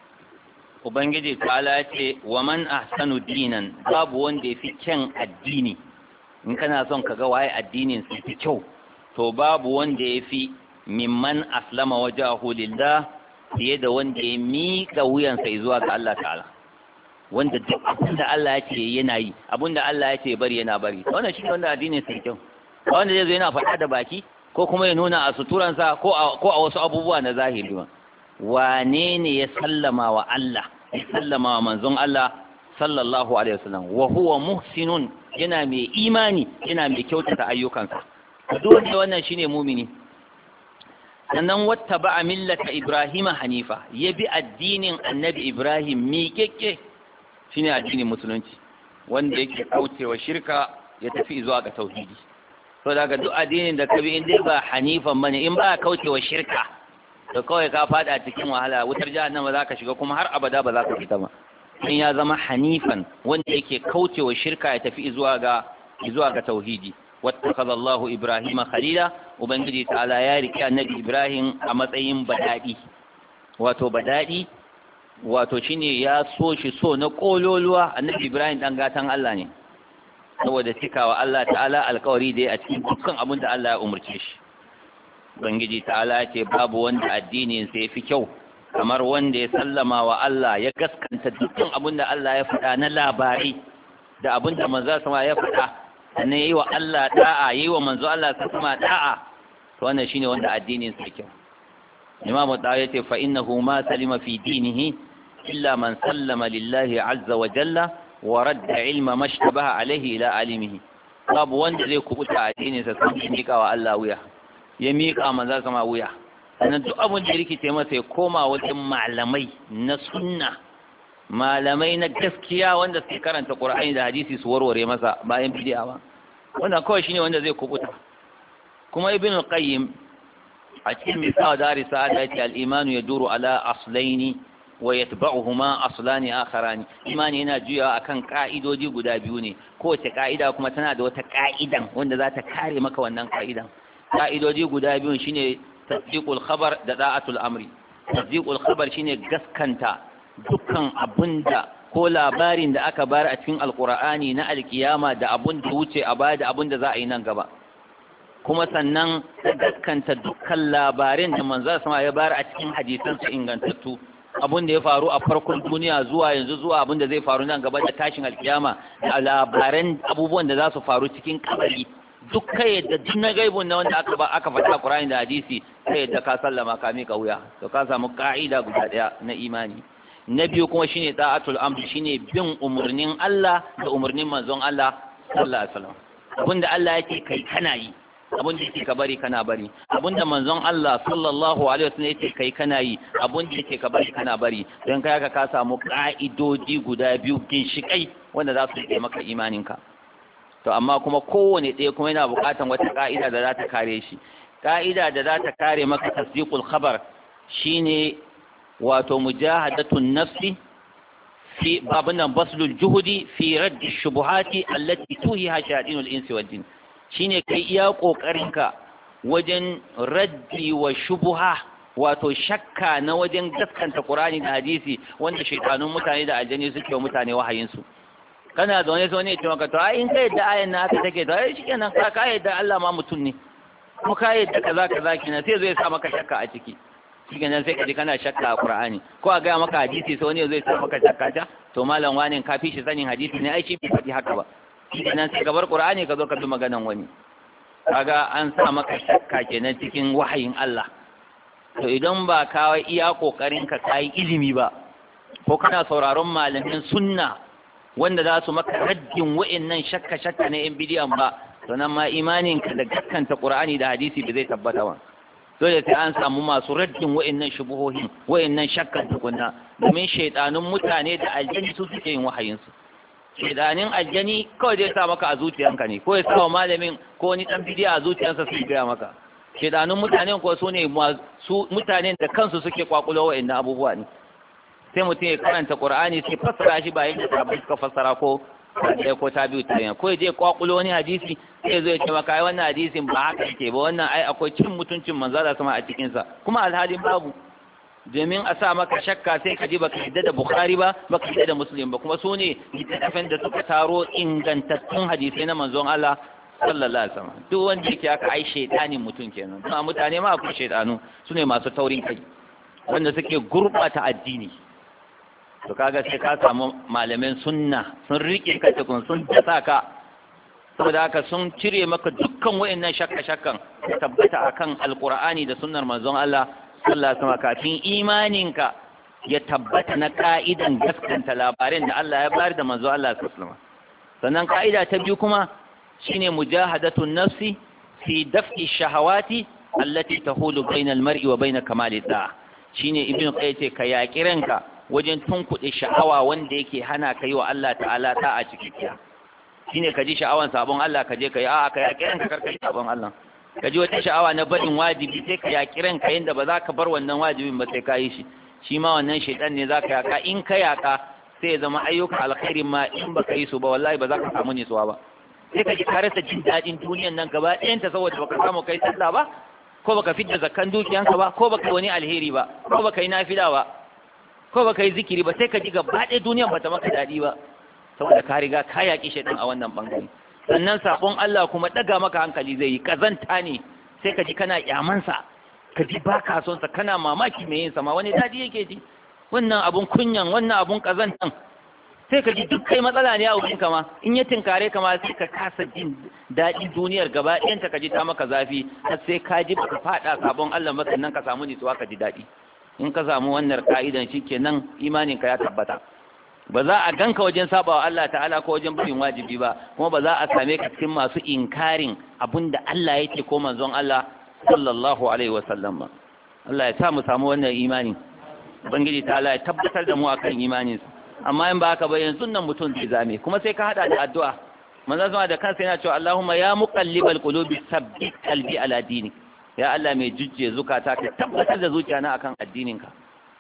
Ubangiji ta'ala ce wa man ahsanu dinan babu wanda yafi kyan addini in kana son ka ga waye addinin su fi kyau to babu wanda ya fi mimman aslama wajahu lillah fiye da wanda ya miƙa wuyansa zuwa ga Allah ta'ala wanda duk abinda Allah ya ce yana yi abinda Allah ya ce bari yana bari wannan shi ne wanda addinin su kyau wanda zai zo yana faɗa da baki ko kuma ya nuna a suturansa ko a ko a wasu abubuwa na zahiri ba wane ne ya sallama wa Allah ya sallama wa manzon Allah sallallahu alaihi wasallam wa huwa muhsinun yana mai imani yana mai kyautata ayyukansa dole wannan shine mumini sannan wattaba millata ibrahima hanifa yabi addinin annabi ibrahim miƙeƙe shine addinin musulunci wanda yake kaucewa shirka ya tafi zuwa ga tauhidi to daga duk addinin da ka bi in dai ba hanifan bane in ba kaucewa shirka to kawai ka fada cikin wahala wutar jahannama za ka shiga kuma har abada ba za ka fita ba in ya zama hanifan wanda yake kaucewa shirka ya tafi zuwa ga zuwa ga tauhidi wattakhadha Allahu Ibrahima khalila ubangiji ta'ala ya rike annabi Ibrahim a matsayin badadi wato badadi wato shine ya so shi so na kololuwa annabi Ibrahim dan gatan Allah ne saboda cikawa Allah ta'ala alƙawari da a cikin dukkan abin da Allah ya umurce shi ubangiji ta'ala ce babu wanda addinin sa yafi kyau kamar wanda ya sallama wa Allah ya gaskanta dukkan abin da Allah ya faɗa na labari da abin da manzo sama ya faɗa sannan yayi wa Allah da'a yayi wa manzo Allah sama da'a to wannan shine wanda addinin sa kyau Imam Tawawi yace fa innahu ma salima fi dinihi illa man sallama lillahi azza wa jalla wa radda ilma mashtabaha alayhi ila alimihi babu wanda zai kubuta addinin sa sai mika wa Allah wuya ya mika manzo sama wuya sannan duk abin da rikice masa ya koma wajen malamai na sunna malamai na gaskiya wanda suke karanta Qur'ani da hadisi su warware masa bayan bid'a ba wannan kawai shine wanda zai kubuta kuma Ibn al-Qayyim a cikin misal dari sa'ada yace al-imanu yaduru ala aslaini wa yatba'uhuma aslani akharani imani yana juyawa akan ka'idoji guda biyu ne kowace ka'ida kuma tana da wata ka'idan wanda za ta kare maka wannan ka'idan ka'idoji guda biyu shine tasdiqul khabar da da'atul amri tasdiqul khabar shine gaskanta dukkan abunda ko labarin da aka bayar a cikin alqur'ani na alkiyama da abun da wuce a baya da abun da za a yi nan gaba kuma sannan gaskanta dukkan labarin da manzo sama ya bayar a cikin hadisan su ingantattu abun da ya faru a farkon duniya zuwa yanzu zuwa abun da zai faru nan gaba da tashin alkiyama da labaran abubuwan da za su faru cikin kabari duk kai da duk na gaibun na wanda aka ba aka faɗa Qur'ani da hadisi sai da ka sallama ka mika wuya to ka samu ka'ida guda daya na imani na biyu kuma shine da'atul amr shine bin umurnin Allah da umurnin manzon Allah sallallahu alaihi wasallam abinda Allah yake kai kana yi abun da yake ka bari kana bari, abun da manzon Allah sallallahu alaihi wasallam yake kai kana yi, abun da yake ka bari kana bari, don kai ka ka samu ka'idoji guda biyu ginshikai wanda za su yi maka imaninka. To amma kuma kowane ɗaya kuma yana buƙatar wata ka'ida da za ta kare shi. Ka'ida da za ta kare maka tasdiqul khabar shine wato mujahadatun nafsi في بابنا بذل الجهد في رد الشبهات التي توهيها شياطين الانس والجن shine kai iya kokarinka wajen raddi wa shubha wato shakka na wajen gaskanta Qur'ani da hadisi wanda shaytanun mutane da aljani suke wa mutane wahayin su kana da wani zo ne ce maka to ai in kai da ayan na haka take to ai shikenan ka kai da Allah ma mutun ne kuma kai da kaza kaza kina sai zai sa maka shakka a ciki shikenan sai kaji kana shakka a Qur'ani ko a ga maka hadisi sai wani zai sa maka shakka ta to malam wani ka fi shi sanin hadisi ne ai shi bai faɗi haka ba shikenan sai ka bar Qur'ani ka zo ka bi maganan wani kaga an sa maka shakka kenan cikin wahayin Allah. To idan ba ka iya kokarin ka kai ilimi ba ko kana sauraron malamin sunna wanda za su maka raddin wa'annan shakka shakka na yan bidiyan ba to nan ma imanin ka da gaskanta Qur'ani da hadisi ba zai tabbata ba. Dole sai an samu masu raddin wa'annan shubuhohin wa'annan shakkan tukunna domin shaytanun mutane da aljani su suke yin wahayinsu. Shaytanin aljani kawai zai sa maka a zuciyanka ne ko ya sa wa malamin ko wani dan bidiya a zuciyansa su gaya maka. Shaytanun mutane ko su ne su mutanen da kansu suke kwakulo wa'annan abubuwa ne. Sai mutum ya karanta Qur'ani sai fassara shi ba yadda sahabbai suka fassara ko ɗaya ko ta biyu ta ko ya je kwakulo wani hadisi sai zo ya ce maka ai wannan hadisin ba haka yake ba wannan ai akwai cin mutuncin manzo da sama a cikin sa kuma alhalin babu domin a sa maka shakka sai ka ji baka yadda da Bukhari ba baka yadda da Muslim ba kuma su ne littattafan da suka taro ingantattun hadisai na manzon Allah sallallahu alaihi wasallam duk wanda yake aka ai shaytanin mutum kenan kuma mutane ma akwai shaytanu su ne masu taurin kai wanda suke gurbata addini. To kaga sai ka samu malamin sunna sun rike ka tukun sun dasa ka saboda haka sun cire maka dukkan wayannan shakka shakkan ka tabbata akan alqur'ani da sunnar manzon Allah sallallahu alaihi wasallam kafin imaninka ya tabbata na ka'idan gaskanta labarin da Allah ya bayar da manzon Allah sallallahu alaihi wasallam. Sannan ka'ida ta biyu kuma shine mujahadatun nafsi fi daf'i shahawati allati tahulu bainal mar'i wa bain kamali da'a shine ibnu qayyim ce ka yaƙi ranka wajen tunkuɗe sha'awa wanda yake hana ka yi wa Allah ta'ala ta a cikakkiya shi ne ka ji sha'awan sabon Allah ka je ka yi a'a ka yaƙi ranka karka yi sabon Allah ka ji wata sha'awa na barin wajibi sai ka yaƙi ranka yadda ba za ka bar wannan wajibin ba sai ka yi shi shi ma wannan shaitan ne za ka yaƙa in ka yaƙa sai ya zama ayyukan alkhairin ma in ba ka yi su ba wallahi ba za ka samu nutsuwa ba sai ka ji ka rasa jin daɗin duniyan nan gaba ɗayanta saboda baka samu kai sallah ba ko baka fidda zakkan dukiyanka ba ko baka wani alheri ba ko baka yi nafila ba ko baka yi zikiri ba sai ka ji gaba ɗaya duniyan bata maka daɗi ba saboda ka riga ka yaƙi shaitan a wannan bangare. Sannan sabon Allah kuma ɗaga maka hankali zai yi kazanta ne sai ka ji kana ƙyamansa ka ji ba ka son sa kana mamaki mai yin sama wani daɗi yake ji wannan abun kunyan wannan abun kazantan sai ka ji duk kai matsala ne a wurin kama in ya tinkare kama sai ka kasa jin daɗi duniyar gaba ɗayanta ka ji ta maka zafi har sai ka ji baka faɗa sabon Allah maka nan ka samu nutsuwa ka ji daɗi. In ka samu wannan ka'idan shikenan imaninka ya tabbata ba za a ganka wajen sabawa Allah ta'ala ko wajen bin wajibi ba kuma ba za a same ka cikin masu inkarin abinda Allah yake ko manzon Allah sallallahu alaihi wasallam ba. Allah ya sa mu samu wannan imani ubangiji ta'ala ya tabbatar da mu akan imanin amma in ba haka ba yanzu nan mutum zai zame kuma sai ka hada da addu'a manzon Allah da kansa yana cewa Allahumma ya muqallibal qulubi sabbit qalbi ala dinik ya Allah mai jujje zukata ka tabbatar da zuciyana akan addininka.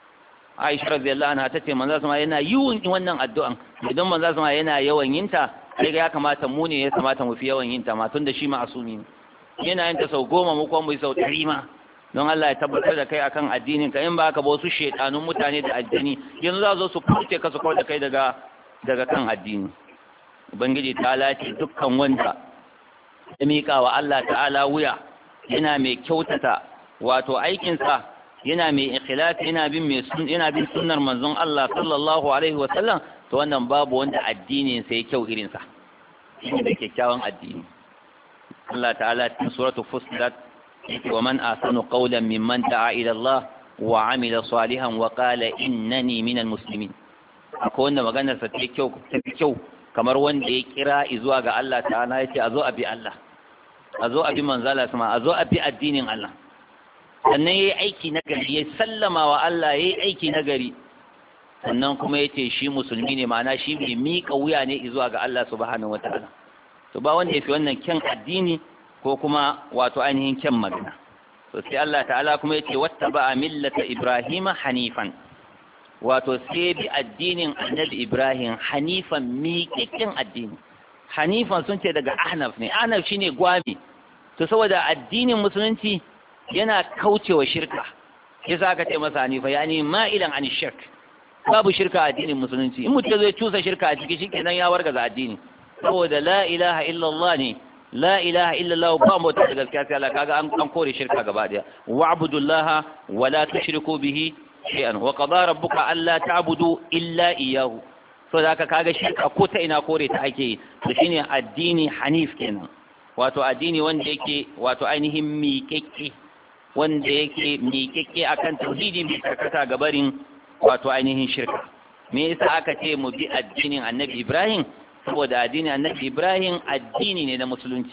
Aisha radiyallahu anha tace manzo sama yana yiwun wannan addu'an idan manzo sama yana yawan yinta sai ya kamata mu ne ya kamata mu fi yawan yinta ma tunda shi ma'asumi ne yana yinta sau goma mu kuma mu sau ɗari ma don Allah ya tabbatar da kai akan addininka in ba haka ba wasu shedanun mutane da addini yanzu za su kuce ka su kawar da kai daga daga kan addini. Ubangiji ta lati dukkan wanda ya mika wa Allah ta'ala wuya yana mai kyautata wato aikinsa yana mai ikhlasi yana bin mai sun yana bin sunnar manzon Allah sallallahu alaihi wasallam to wannan babu wanda addinin sa yake kyau irin sa shine da kyakkyawan addini. Allah ta'ala cikin suratul fussilat wa man ahsanu qawlan mimman da'a ila Allah wa 'amila salihan wa qala innani minal muslimin. Akwai wanda maganar sa take kyau take kyau kamar wanda ya kira zuwa ga Allah ta'ala yace a zo a bi Allah a zo a bi manzala sama a zo a bi addinin Allah sannan yayi aiki na gari ya sallama wa Allah yayi aiki na gari sannan kuma yace shi musulmi ne ma'ana shi bai miƙa wuya ne zuwa ga Allah subhanahu wataala to ba wanda yafi wannan kyan addini ko kuma wato ainihin kyan magana to sai Allah ta'ala kuma yace wattaba millata ibrahima hanifan wato sai bi addinin annabi Ibrahim hanifan miƙaƙƙen addini hanifan sun ce daga ahnaf ne ahnaf shine gwami to saboda addinin musulunci yana kaucewa shirka yasa aka ce masa hanifa yani ma'ilan an shirk babu shirka a addinin musulunci in mutum zai cusa shirka a ciki shikenan ya wargaza addini saboda la ilaha illallah ne la ilaha illallah ba mu ta gaskiya sai Allah kaga an kore shirka gaba daya wa'budullaha wala tushriku bihi shay'an wa qada rabbuka alla ta'budu illa iyyahu so da kaga shirka ko ta ina kore ta ake to shine addini hanif kenan wato addini wanda yake wato ainihin miƙeƙe wanda yake miƙeƙe akan tauhidi mai karkata gabarin wato ainihin shirka me yasa aka ce mu bi addinin annabi Ibrahim saboda addinin annabi Ibrahim addini ne na musulunci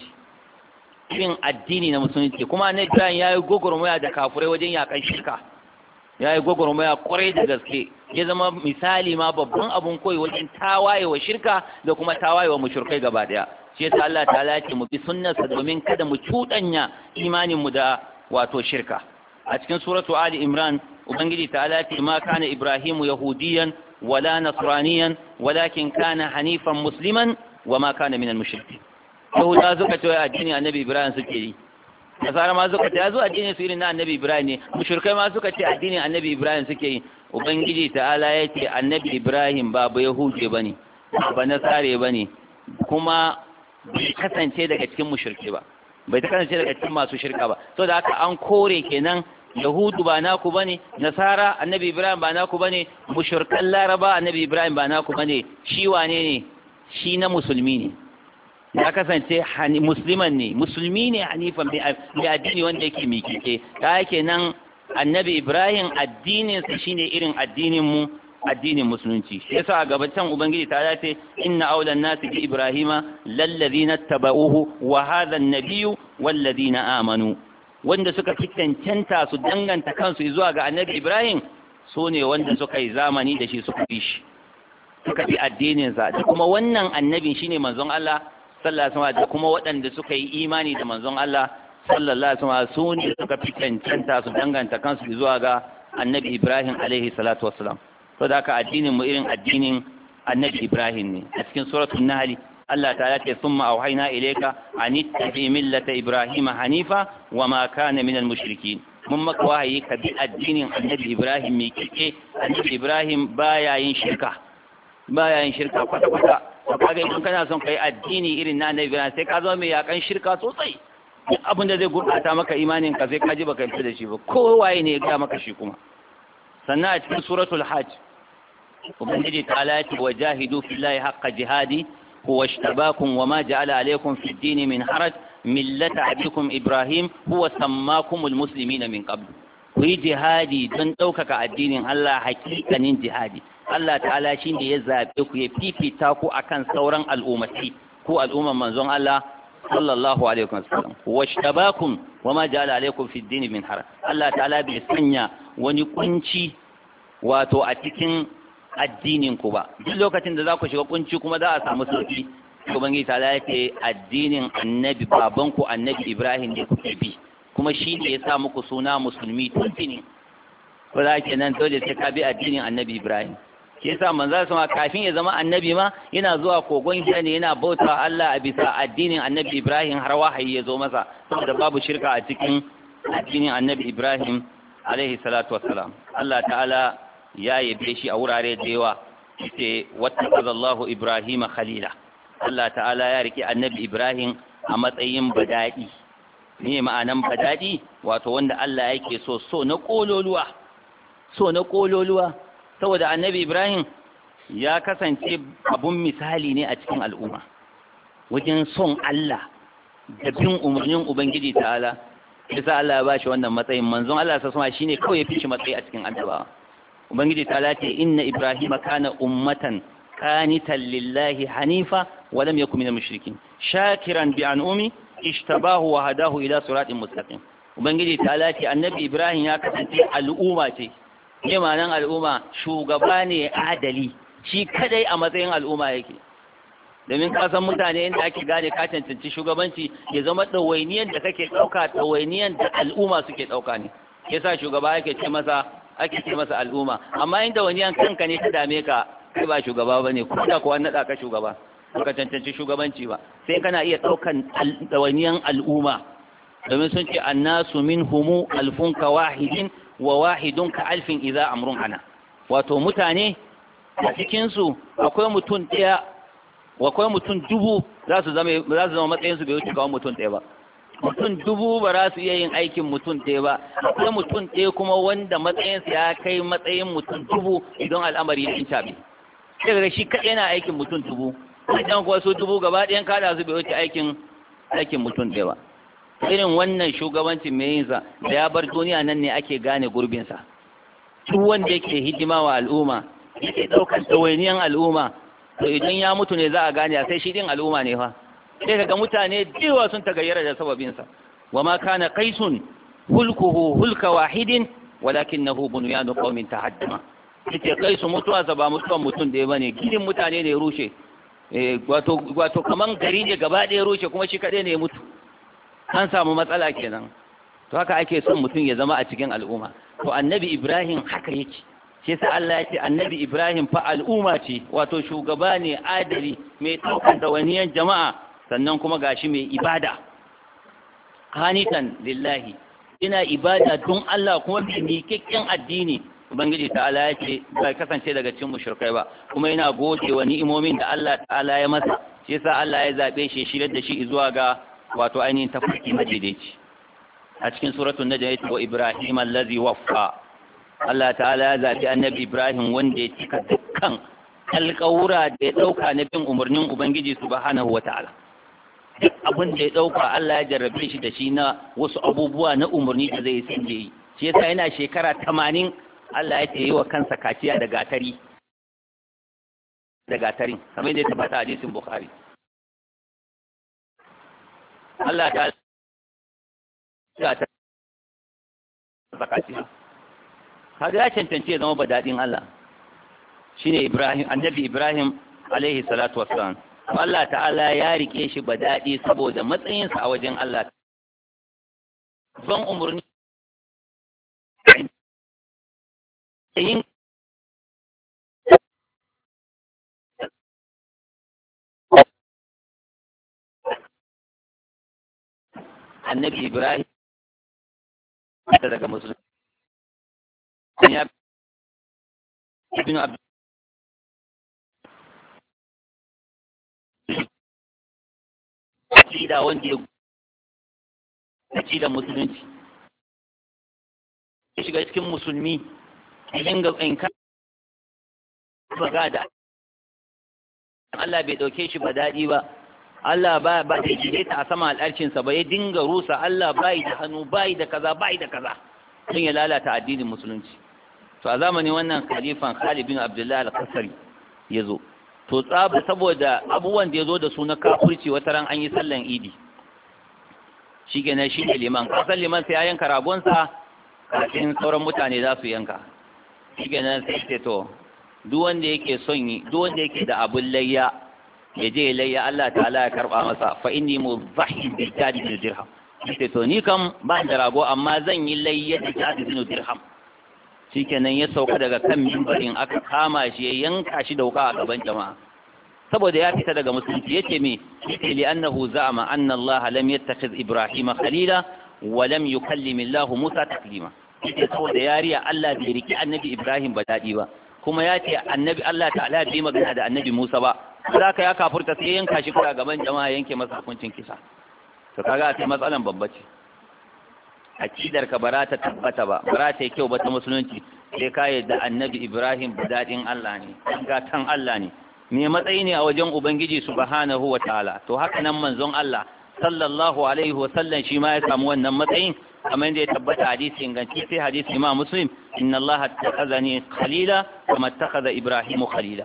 irin addini na musulunci kuma annabi Ibrahim yayi gogormaya da kafurai wajen yakan shirka yayi gogormaya kwarai da gaske ya zama misali ma babban abun koyi wajen tawaye wa shirka da kuma tawaye wa mushrikai gaba daya shi yasa Allah ta'ala ya ce mu bi sunnarsa domin kada mu cudanya imanin mu da wato shirka a cikin suratu ali imran ubangiji ta'ala ce ma kana ibrahimu yahudiyan wala nasraniyan walakin kana hanifan musliman wama kana minal mushrikin yahuda suka ce addini annabi ibrahim suke yi nasara ma suka ce yazo addini su irin na annabi ibrahim ne mushrikai ma suka ce addini annabi ibrahim suke yi ubangiji ta'ala ya ce annabi ibrahim ba ba yahudi bane ba nasare bane kuma bai kasance daga cikin mushrike ba bai ta kasance daga cikin masu shirka ba saboda haka an kore kenan yahudu ba naku bane nasara annabi ibrahim ba naku bane mushrikan laraba annabi ibrahim ba naku bane shi wane ne shi na musulmi ne ya kasance musliman ne musulmi ne hanifan mai addini wanda yake mikike ta kenan annabi ibrahim addinin sa shine irin addinin mu addinin musulunci shi yasa a gabatan ubangiji ta dace inna awlan nasi bi ibrahima lallazina tabauhu wa hadha an-nabiyyu wallazina amanu wanda suka fi cancanta su danganta kansu zuwa ga annabi Ibrahim su ne wanda suka yi zamani da shi suka bi shi suka bi addininsa da kuma wannan annabin shine manzon Allah sallallahu alaihi wasallam da kuma waɗanda suka yi imani da manzon Allah sallallahu alaihi wasallam su ne suka fi cancanta su danganta kansu zuwa ga annabi Ibrahim alaihi salatu wassalam saboda haka addinin mu irin addinin annabi Ibrahim ne a cikin suratul nahl Allah ta'ala ce summa auhayna ilayka an ittabi millata ibrahima hanifa wama kana minal mushrikin mun maka wahayi ka bi addinin annabi ibrahim mai kike annabi ibrahim baya yin shirka baya yin shirka kwata kwata kaga idan kana son kai addini irin na annabi ibrahim sai ka zama mai yakan shirka sosai abin da zai gurbata maka imanin ka sai ka ji baka yi da shi ba ko waye ne ya ga maka shi kuma sannan a cikin suratul hajj ubangiji ta'ala ce wajahidu fillahi haqqa jihadi هو اشتباكم وما جعل عليكم في الدين من حرج ملة أبيكم إبراهيم هو سماكم المسلمين من قبل وي جهادي دون دوكك الدين الله حقيقة جهادي الله تعالى شين يزابك يبيبي تاكو أكان ثورا الأمتي هو الأمة منزون الله صلى الله عليه وسلم واشتباكم وما جعل عليكم في الدين من حرج الله تعالى بيسنيا ونكونشي واتو أتكين addinin ku ba duk lokacin da za ku shiga kunci kuma za a samu sauki ubangiji ta ce addinin annabi babanku annabi Ibrahim ne kuke bi kuma shi ne ya sa muku suna musulmi tuntuni ko za ke nan dole sai ka bi addinin annabi Ibrahim shi yasa manzo sama kafin ya zama annabi ma yana zuwa kogon hira ne yana bauta Allah a bisa addinin annabi Ibrahim har wahayi ya zo masa saboda babu shirka a cikin addinin annabi Ibrahim alaihi salatu wassalam Allah ta'ala ya yabe shi a wurare da yawa yace wattaqallahu ibrahima khalila Allah ta'ala ya rike annabi Ibrahim a matsayin badadi ne ma'anan badadi wato wanda Allah yake so so na kololuwa so na kololuwa saboda annabi Ibrahim ya kasance abun misali ne a cikin al'umma wajen son Allah da bin umarnin ubangiji ta'ala yasa Allah ya bashi wannan matsayin manzon Allah sa sama shine kawai ya fi shi matsayi a cikin annabawa ubangiji ta lati inna ibrahima kana ummatan qanitan lillahi hanifa wa lam yakun minal mushrikin shakiran bi an'umi ishtabahu wa hadahu ila siratin mustaqim ubangiji ta ce annabi Ibrahim ya kasance al'umma ce ne ma'anan al'umma shugaba ne adali shi kadai a matsayin al'umma yake domin ka san mutane inda ake gane ka cancanci shugabanci ya zama ɗawainiyan da kake ɗauka ɗawainiyan da al'umma suke ɗauka ne yasa shugaba ake ce masa ake ce masa al'umma amma inda wani kanka ne ta dame ka kai ba shugaba bane ko da kuwa naɗa ka shugaba ka cancanci shugabanci ba sai kana iya ɗaukan ɗawainiyan al'umma domin sun ce annasu minhumu alfun ka wahidin wa wahidun ka alfin idza amrun ana wato mutane a cikin su akwai mutum ɗaya akwai mutum dubu za su zama za su zama matsayin su bai wuce kawai mutum ɗaya ba mutum dubu ba za su iya yin aikin mutum ɗaya ba akwai mutum ɗaya kuma wanda matsayinsa ya kai matsayin mutum dubu idan al'amari ya cabe sai daga shi kaɗai yana aikin mutum dubu idan kuwa su dubu gaba ɗayan kada su bai wuce aikin aikin mutum ɗaya ba irin wannan shugabancin mai yinsa da ya bar duniya nan ne ake gane gurbinsa duk wanda yake hidima wa al'umma yake ɗaukar ɗawainiyan al'umma to idan ya mutu ne za a gane sai shi ɗin al'umma ne fa sai kaga mutane dewa sun tagayyara da sababinsa wa ma kana qaisun hulkuhu hulka wahidin walakinahu bunyanu qaumin tahaddama yake qaisu mutuwa ba mutuwan mutum da bane gidin mutane ne rushe eh wato wato kaman gari ne gaba ɗaya rushe kuma shi kadai ne ya mutu an samu matsala kenan to haka ake son mutum ya zama a cikin al'umma to annabi Ibrahim haka yake shi yasa Allah ya ce annabi Ibrahim fa al'umma ce wato shugaba ne adali mai ɗaukar dawaniyan jama'a sannan kuma gashi mai ibada hanitan lillahi ina ibada don Allah kuma mai miƙaƙƙen addini ubangiji ta'ala ya ce bai kasance daga cikin mushrikai ba kuma yana gode wa ni'imomin da Allah ta'ala ya masa shi yasa Allah ya zabe shi shirar da shi zuwa ga wato ainihin tafarki madaidaici a cikin suratul najm yace wa ibrahim allazi waffa Allah ta'ala ya zabi annabi Ibrahim wanda ya cika dukkan alƙawura da ya dauka na bin umarnin ubangiji subhanahu wata'ala duk abin da ya dauka Allah ya jarrabe shi da shi na wasu abubuwa na umarni da zai yi yi shi yasa yana shekara tamanin Allah ya yi wa kansa kaciya da gatari da gatari kamar yadda ya tabbata a hadisin Bukhari Allah ta ya ta kaciya kaga ya cancanci ya zama badadin Allah shine Ibrahim annabi Ibrahim alaihi salatu wassalam Allah ta'ala ya rike shi badadi saboda matsayinsa a wajen Allah ban umurni yin annabi Ibrahim daga musulmi ya ibn Abd da wanda ya ci da musulunci ya shiga cikin musulmi idan ga tsinka ba da Allah bai dauke shi ba dadi ba Allah ba ba da jide ta a sama al'arcin sa ba ya dinga rusa Allah bai da hannu bai da kaza bai da kaza sun ya lalata addinin musulunci to a zamanin wannan khalifan Khalid bin Abdullah al-Qasri yazo to tsaba saboda abubuwan da yazo da su na kafirci wata ran an yi sallan idi shikenan shi ne liman kasan liman sai ya yanka ragonsa kafin sauran mutane za su yanka shikenan sai ce to duk wanda yake son yi duk wanda yake da abun layya ya je layya Allah ta'ala ya karba masa fa inni mudhahi bi jadi bin dirham sai to ni kam ba da rago amma zan yi layya da jadi bin dirham shikenan ya sauka daga kan mimbarin aka kama shi ya yanka shi da wuka a gaban jama'a saboda ya fita daga musulunci yace me yace li annahu za'ama anna Allah lam yattakhiz Ibrahim khalila wa lam yukallim Allah Musa taklima yace saboda yariya Allah bai riki annabi Ibrahim ba dadi ba kuma yace annabi Allah ta'ala bai magana da annabi Musa ba zaka ya kafurta sai yanka shi a gaban jama'a yanke masa hukuncin kisa to kaga sai matsalan babba ce akidar ka barata tabbata ba barata yake kyau ba ta musulunci sai ka yadda annabi Ibrahim budadin Allah ne gatan Allah ne me matsayi ne a wajen ubangiji subhanahu wataala to haka nan manzon Allah sallallahu alaihi wa sallam shi ma ya samu wannan matsayin kamar da ya tabbata hadisi inganci sai hadisi Imam Muslim inna Allah attakhazani khalila kama attakhadha Ibrahim khalila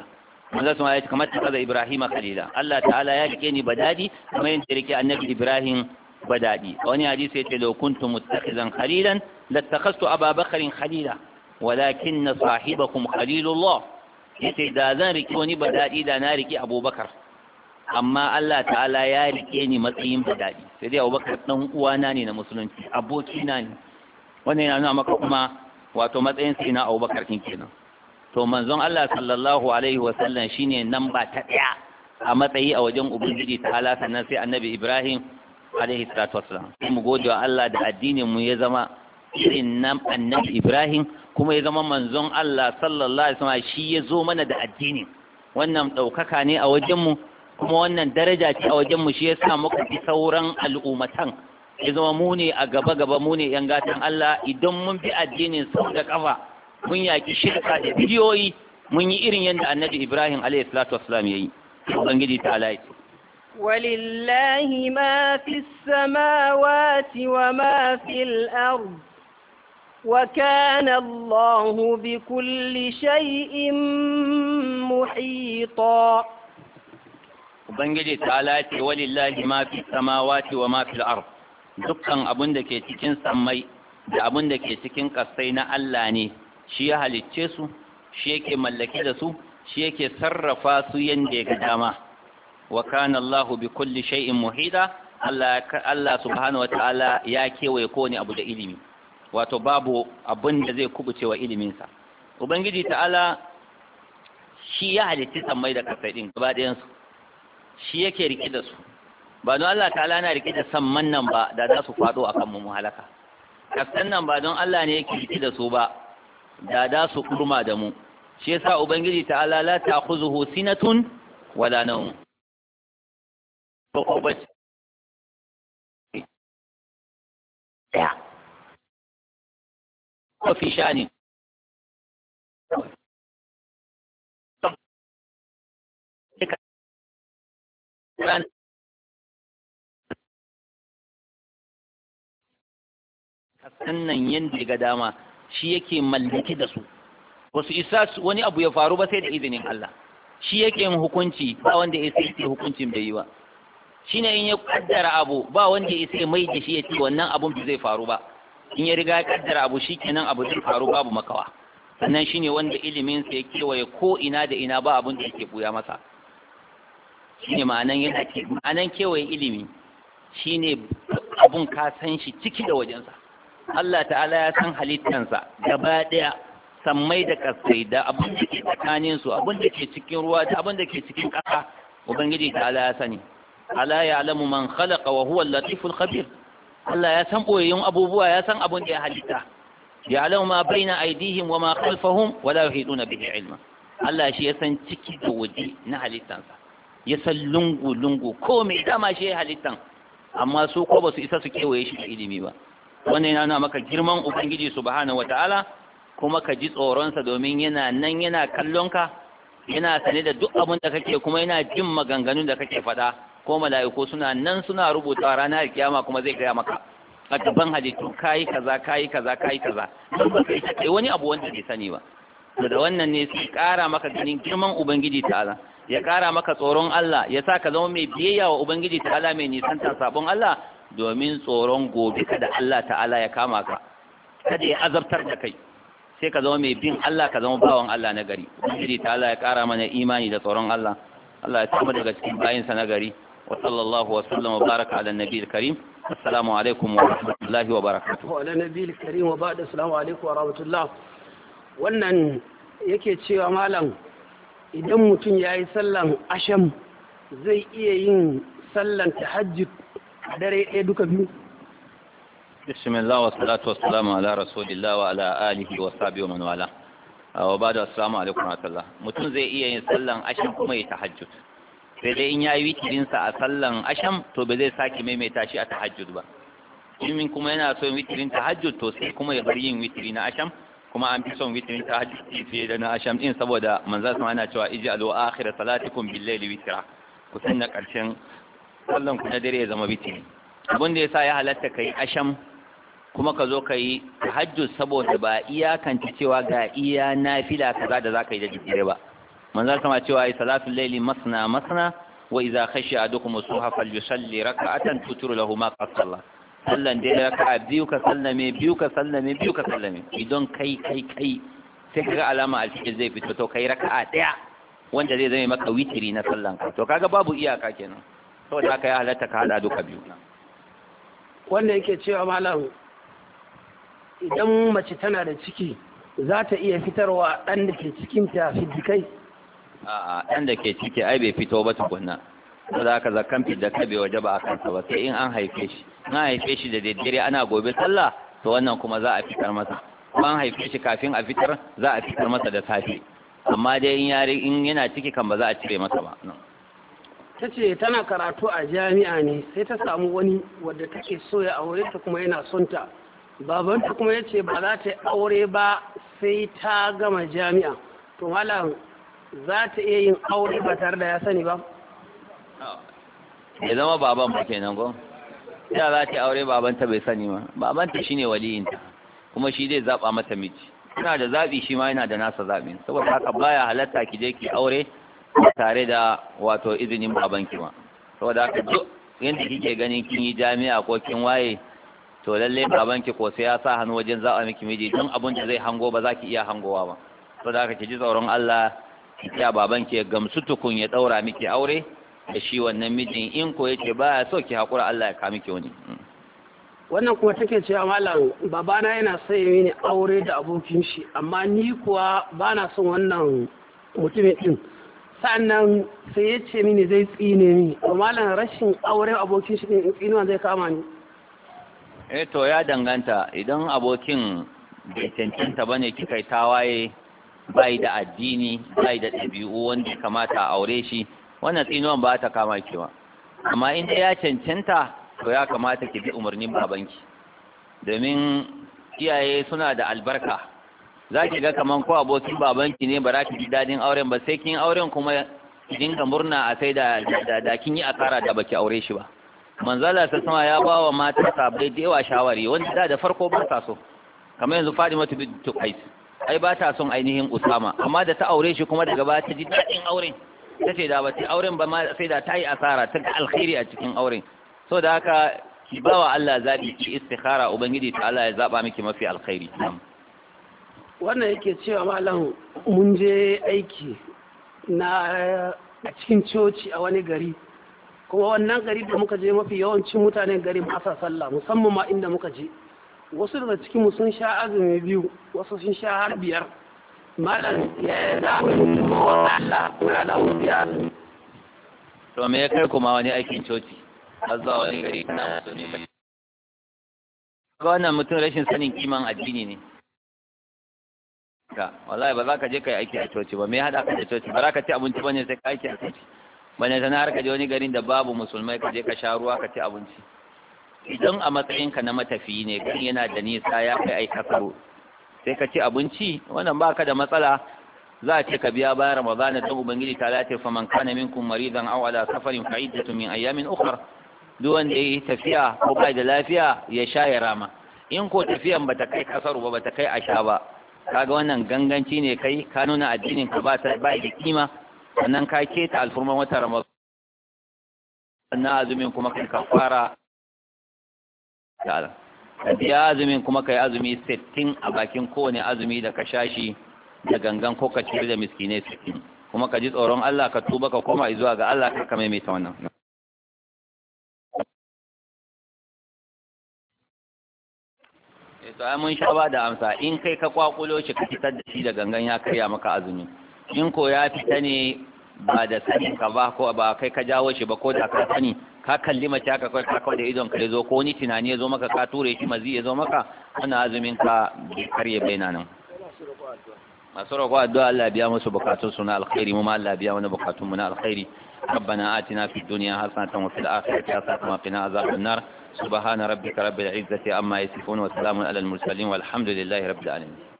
manzo sun ayati kamar ta Ibrahim khalila Allah ta'ala ya rike ni badadi kamar yadda rike annabi Ibrahim badadi wani hadisi yace law kuntum muttakhizan khalilan lattakhadtu Aba Bakrin khalila walakin sahibakum khalilullah yace da zan rike wani badadi da na rike Abubakar amma Allah ta'ala ya rike ni matsayin badadi sai dai Abubakar dan uwana ne na musulunci abokina ne wannan yana nuna maka kuma wato matsayin sai na Abubakar kin kenan to manzon Allah sallallahu alaihi wa sallam shine namba ta daya a matsayi a wajen ubangiji ta'ala sannan sai annabi Ibrahim alaihi salatu wassalam mu gode wa Allah da addinin mu ya zama irin nan annabi Ibrahim kuma ya zama manzon Allah sallallahu alaihi wasallam shi ya zo mana da addinin wannan daukaka ne a wajen mu kuma wannan daraja ce a wajen mu shi yasa muka fi sauran al'ummatan ya zama mu ne a gaba gaba mu ne yan gatan Allah idan mun bi addinin sau da kafa mun yaki shirka da bidiyoyi mun yi irin yadda annabi Ibrahim alaihi salatu wassalam yayi ubangiji ta Allah ya ce ولله ما في السماوات وما في الأرض وكان الله بكل شيء محيطا ubangiji ta'ala ce walillahi ma fi samawati wa ma fil ard dukkan abun da ke cikin sammai da abun da ke cikin kasai na Allah ne shi ya halicce su shi yake mallake da su shi yake sarrafa su yanda ya ga dama wa kana Allahu bi kulli shay'in muhita Allah Allah subhanahu wataala ya kewaye kowane abu da ilimi wato babu abun da zai kubuce wa ilimin sa ubangiji ta'ala shi ya halitta sammai da kasai din gaba ɗayan su shi yake rike da su ba don Allah ta'ala na rike da samman nan ba da za su fado akan mu mu halaka kasan nan ba don Allah ne yake rike da su ba da da su kurma da mu shi yasa ubangiji ta'ala la ta'khuzuhu sinatun wala nawm ko ba ya ko fi shani ran sannan yanda ga dama shi yake mallaki da su wasu isa wani abu ya faru ba sai da izinin Allah shi yake yin hukunci ba wanda ya sai hukuncin bai yi ba shine in ya kaddara abu ba wanda ya sai mai da shi ya ce wannan abun bai zai faru ba in ya riga ya kaddara abu shikenan abu zai faru babu makawa sannan shine wanda ilimin sa ya kewaye ko ina da ina ba abun da yake buya masa shine ma'anan yana ke ma'anan kewaye ilimi shine abun ka san shi ciki da wajensa Allah ta'ala ya san halittansa gaba daya sammai da kasai da abun da ke tsakanin su abun da ke cikin ruwa da abun da ke cikin ƙasa ubangiji ta'ala ya sani ala ya'lamu man khalaqa wa huwa al-latiful khabir Allah ya san boyayyun abubuwa ya san abun da ya halitta ya'lamu ma baina aydihim wa ma khalfahum wa la yuhituna bihi ilma Allah shi ya san ciki da waje na halittansa ya san lungu lungu ko mai dama shi ya halittan amma su ko ba su isa su kewaye shi da ilimi ba wannan yana maka girman ubangiji subhanahu wataala kuma ka ji tsoronsa domin yana nan yana kallon ka yana sane da duk abin da kake kuma yana jin maganganun da kake faɗa ko mala'iku suna nan suna rubuta ranar kiyama kuma zai gaya maka a gaban halittu kayi kaza kayi kaza kayi kaza don ba kai kai wani abu wanda bai sani ba to da wannan ne sai ƙara maka ganin girman ubangiji ta'ala ya ƙara maka tsoron Allah ya sa ka zama mai biyayya wa ubangiji ta'ala mai nisanta sabon Allah domin tsoron gobe kada Allah ta'ala ya kama ka kada ya azabtar da kai sai ka zama mai bin Allah ka zama bawan Allah na gari ubangiji ta'ala ya ƙara mana imani da tsoron Allah Allah ya tsama daga cikin bayinsa na gari wa sallallahu wa sallam wa baraka ala nabiyil karim assalamu alaikum wa rahmatullahi wa barakatuh wa ala nabiyil karim wa ba'da assalamu alaikum wa rahmatullah wannan yake cewa malam idan mutum yayi sallan asham zai iya yin sallan tahajjud a dare ɗaya duka biyu bismillah wa salatu wa salamu ala rasulillah wa ala alihi wa sahbihi wa man wala wa ba'da assalamu alaikum wa rahmatullah mutum zai iya yin sallan asham kuma ya tahajjud sai dai in yayi witirin sa a sallan asham to ba zai saki maimaita shi a tahajjud ba in kuma yana so yin witirin tahajjud to sai kuma ya bar yin witiri na asham kuma an fi son witirin tahajjud fiye da na asham din saboda manzo sama yana cewa ij'alu akhir salatikum bil layli witra ku sanna karshen sallan ku na dare ya zama witiri abin da yasa ya halatta kai asham kuma ka zo ka yi tahajjud saboda ba iyakance cewa ga iya nafila kaza da za ka yi da jikire ba manzo sama cewa ai salatul layli masna masna wa idza khashiya ahadukum as-subha falyusalli rak'atan tutru lahu ma qad salla sallan dai raka'a biyu ka sallame biyu ka sallame biyu ka sallame idan kai kai kai sai kaga alama alfijir zai fito to kai raka'a daya wanda zai zame maka witiri na sallan ka to kaga babu iyaka kenan saboda haka ya halatta ka hada duka biyu wanda yake cewa malam idan mace tana da ciki za ta iya fitarwa ɗan da ke cikinta fiddikai? A'a, ɗan da ke ciki ai bai fito ba tukunna. Ko za ka zakan fidda kai bai waje ba a kansa ba sai in an haife shi. In an haife shi da daddare ana gobe sallah to wannan kuma za a fitar masa. Ko an haife shi kafin a fitar za a fitar masa da safe. Amma dai in yare in yana ciki kan ba za a cire masa ba. Ta ce tana karatu a jami'a ne sai ta samu wani wadda take so ya aure ta kuma yana son ta. Babanta kuma ya ce ba za ta yi aure ba sai ta gama jami'a. To malam za ta iya yin aure ba tare da ya sani ba? Ya zama baban ba kenan ko? Ya za ta yi aure babanta bai sani ba. Babanta shine waliyinta kuma shi zai zaba mata miji. Yana da zabi shi ma yana da nasa zabi. Saboda haka baya halatta ki je ki aure tare da wato izinin babanki ma. Saboda haka duk yanda kike ganin kin yi jami'a ko kin waye to lalle babanki ko sai ya sa hannu wajen zaɓa miki miji don abin da zai hango ba za ki iya hangowa ba to da ki ji tsoron Allah ki ya babanki ya gamsu tukun ya daura miki aure da shi wannan mijin in ko yace baya so ki hakura Allah ya ka miki wani wannan kuma take cewa malam babana yana so ya mini aure da abokin shi amma ni kuwa bana son wannan mutumin din sannan sai ya ce mini zai tsine ni to malam rashin auren abokin shi din tsinuwa zai kama ni eh to ya danganta idan abokin bai cancanta bane kika yi tawaye bai da addini bai da ɗabi'u wanda kamata a aure shi wannan tsinuwan ba ta kama ki ba amma in ya cancanta to ya kamata ki bi umarnin babanki domin iyaye suna da albarka za ki ga kaman ko abokin babanki ne ba za ki ji dadin auren ba sai kin auren kuma ki dinga murna a sai da da kin yi asara da baki aure shi ba manzala ta sama ya ba wa mata sabai da yawa shawari wanda da da farko ba ta so kamar yanzu Fatima bint Qais ai ba ta son ainihin Usama amma da ta aure shi kuma daga baya ta ji dadin auren tace da ba ta auren ba ma sai da ta yi asara ta ga alkhairi a cikin auren so da haka ki ba wa Allah zabi ki istikhara ubangiji ta Allah ya zaba miki mafi alkhairi wannan yake cewa malam mun je aiki na a cikin coci a wani gari kuma wannan gari da muka je mafi yawancin mutanen gari ba sa sallah musamman ma inda muka je wasu daga cikin mu sun sha azumi biyu wasu sun sha har biyar malam ya da Allah kuma da biya to me ya kai kuma wani aikin coci har zuwa wani gari kana musulmi ga wannan mutum rashin sanin kiman addini ne ka wallahi ba za ka je kai aiki a coci ba me ya hada ka da coci ba za ka ci abinci bane sai ka aiki a coci bane tana har ka je wani garin da babu musulmai ka je ka sha ruwa ka ci abinci idan a matsayinka na matafiyi ne garin yana da nisa ya kai ai kasaro sai ka ci abinci wannan baka da matsala za a ce ka biya bayan ramadana don ubangiji ta lati fa man kana minkum maridan aw ala safarin fa iddatu min ayamin ukhra duk wanda yayi tafiya ko bai da lafiya ya sha ya rama in ko tafiyan bata kai kasaro ba bata kai a sha ba kaga wannan ganganci ne kai ka nuna addinin ka ba ta ba da kima sannan ka keta alfurman wata ramadan sannan azumin kuma kai kafara ta'ala ka biya azumin kuma kai azumi sittin a bakin kowane azumi da ka shashi da gangan ko ka cire da miskinai sittin kuma ka ji tsoron Allah ka tuba ka koma zuwa ga Allah ka kame mai ta wannan to ai mun sha ba da amsa in kai ka kwakulo shi ka fitar da shi da gangan ya karya maka azumi in ko ya fita ne ba da sani ka ba ko ba kai ka jawo shi ba ko da ka sani ka kalli mace ka kai ka kawo da idon ka zo ko ni tunani ya zo maka ka ture shi mazi ya zo maka wannan azumin ka bai karye baina nan masu roƙo addu'a Allah biya musu bukatun su na alkhairi mu ma Allah biya mana bukatun mu na alkhairi ربنا آتنا في الدنيا حسنة وفي الآخرة حسنة وقنا عذاب النار سبحان ربك رب العزة عما يصفون وسلام على المرسلين والحمد لله رب العالمين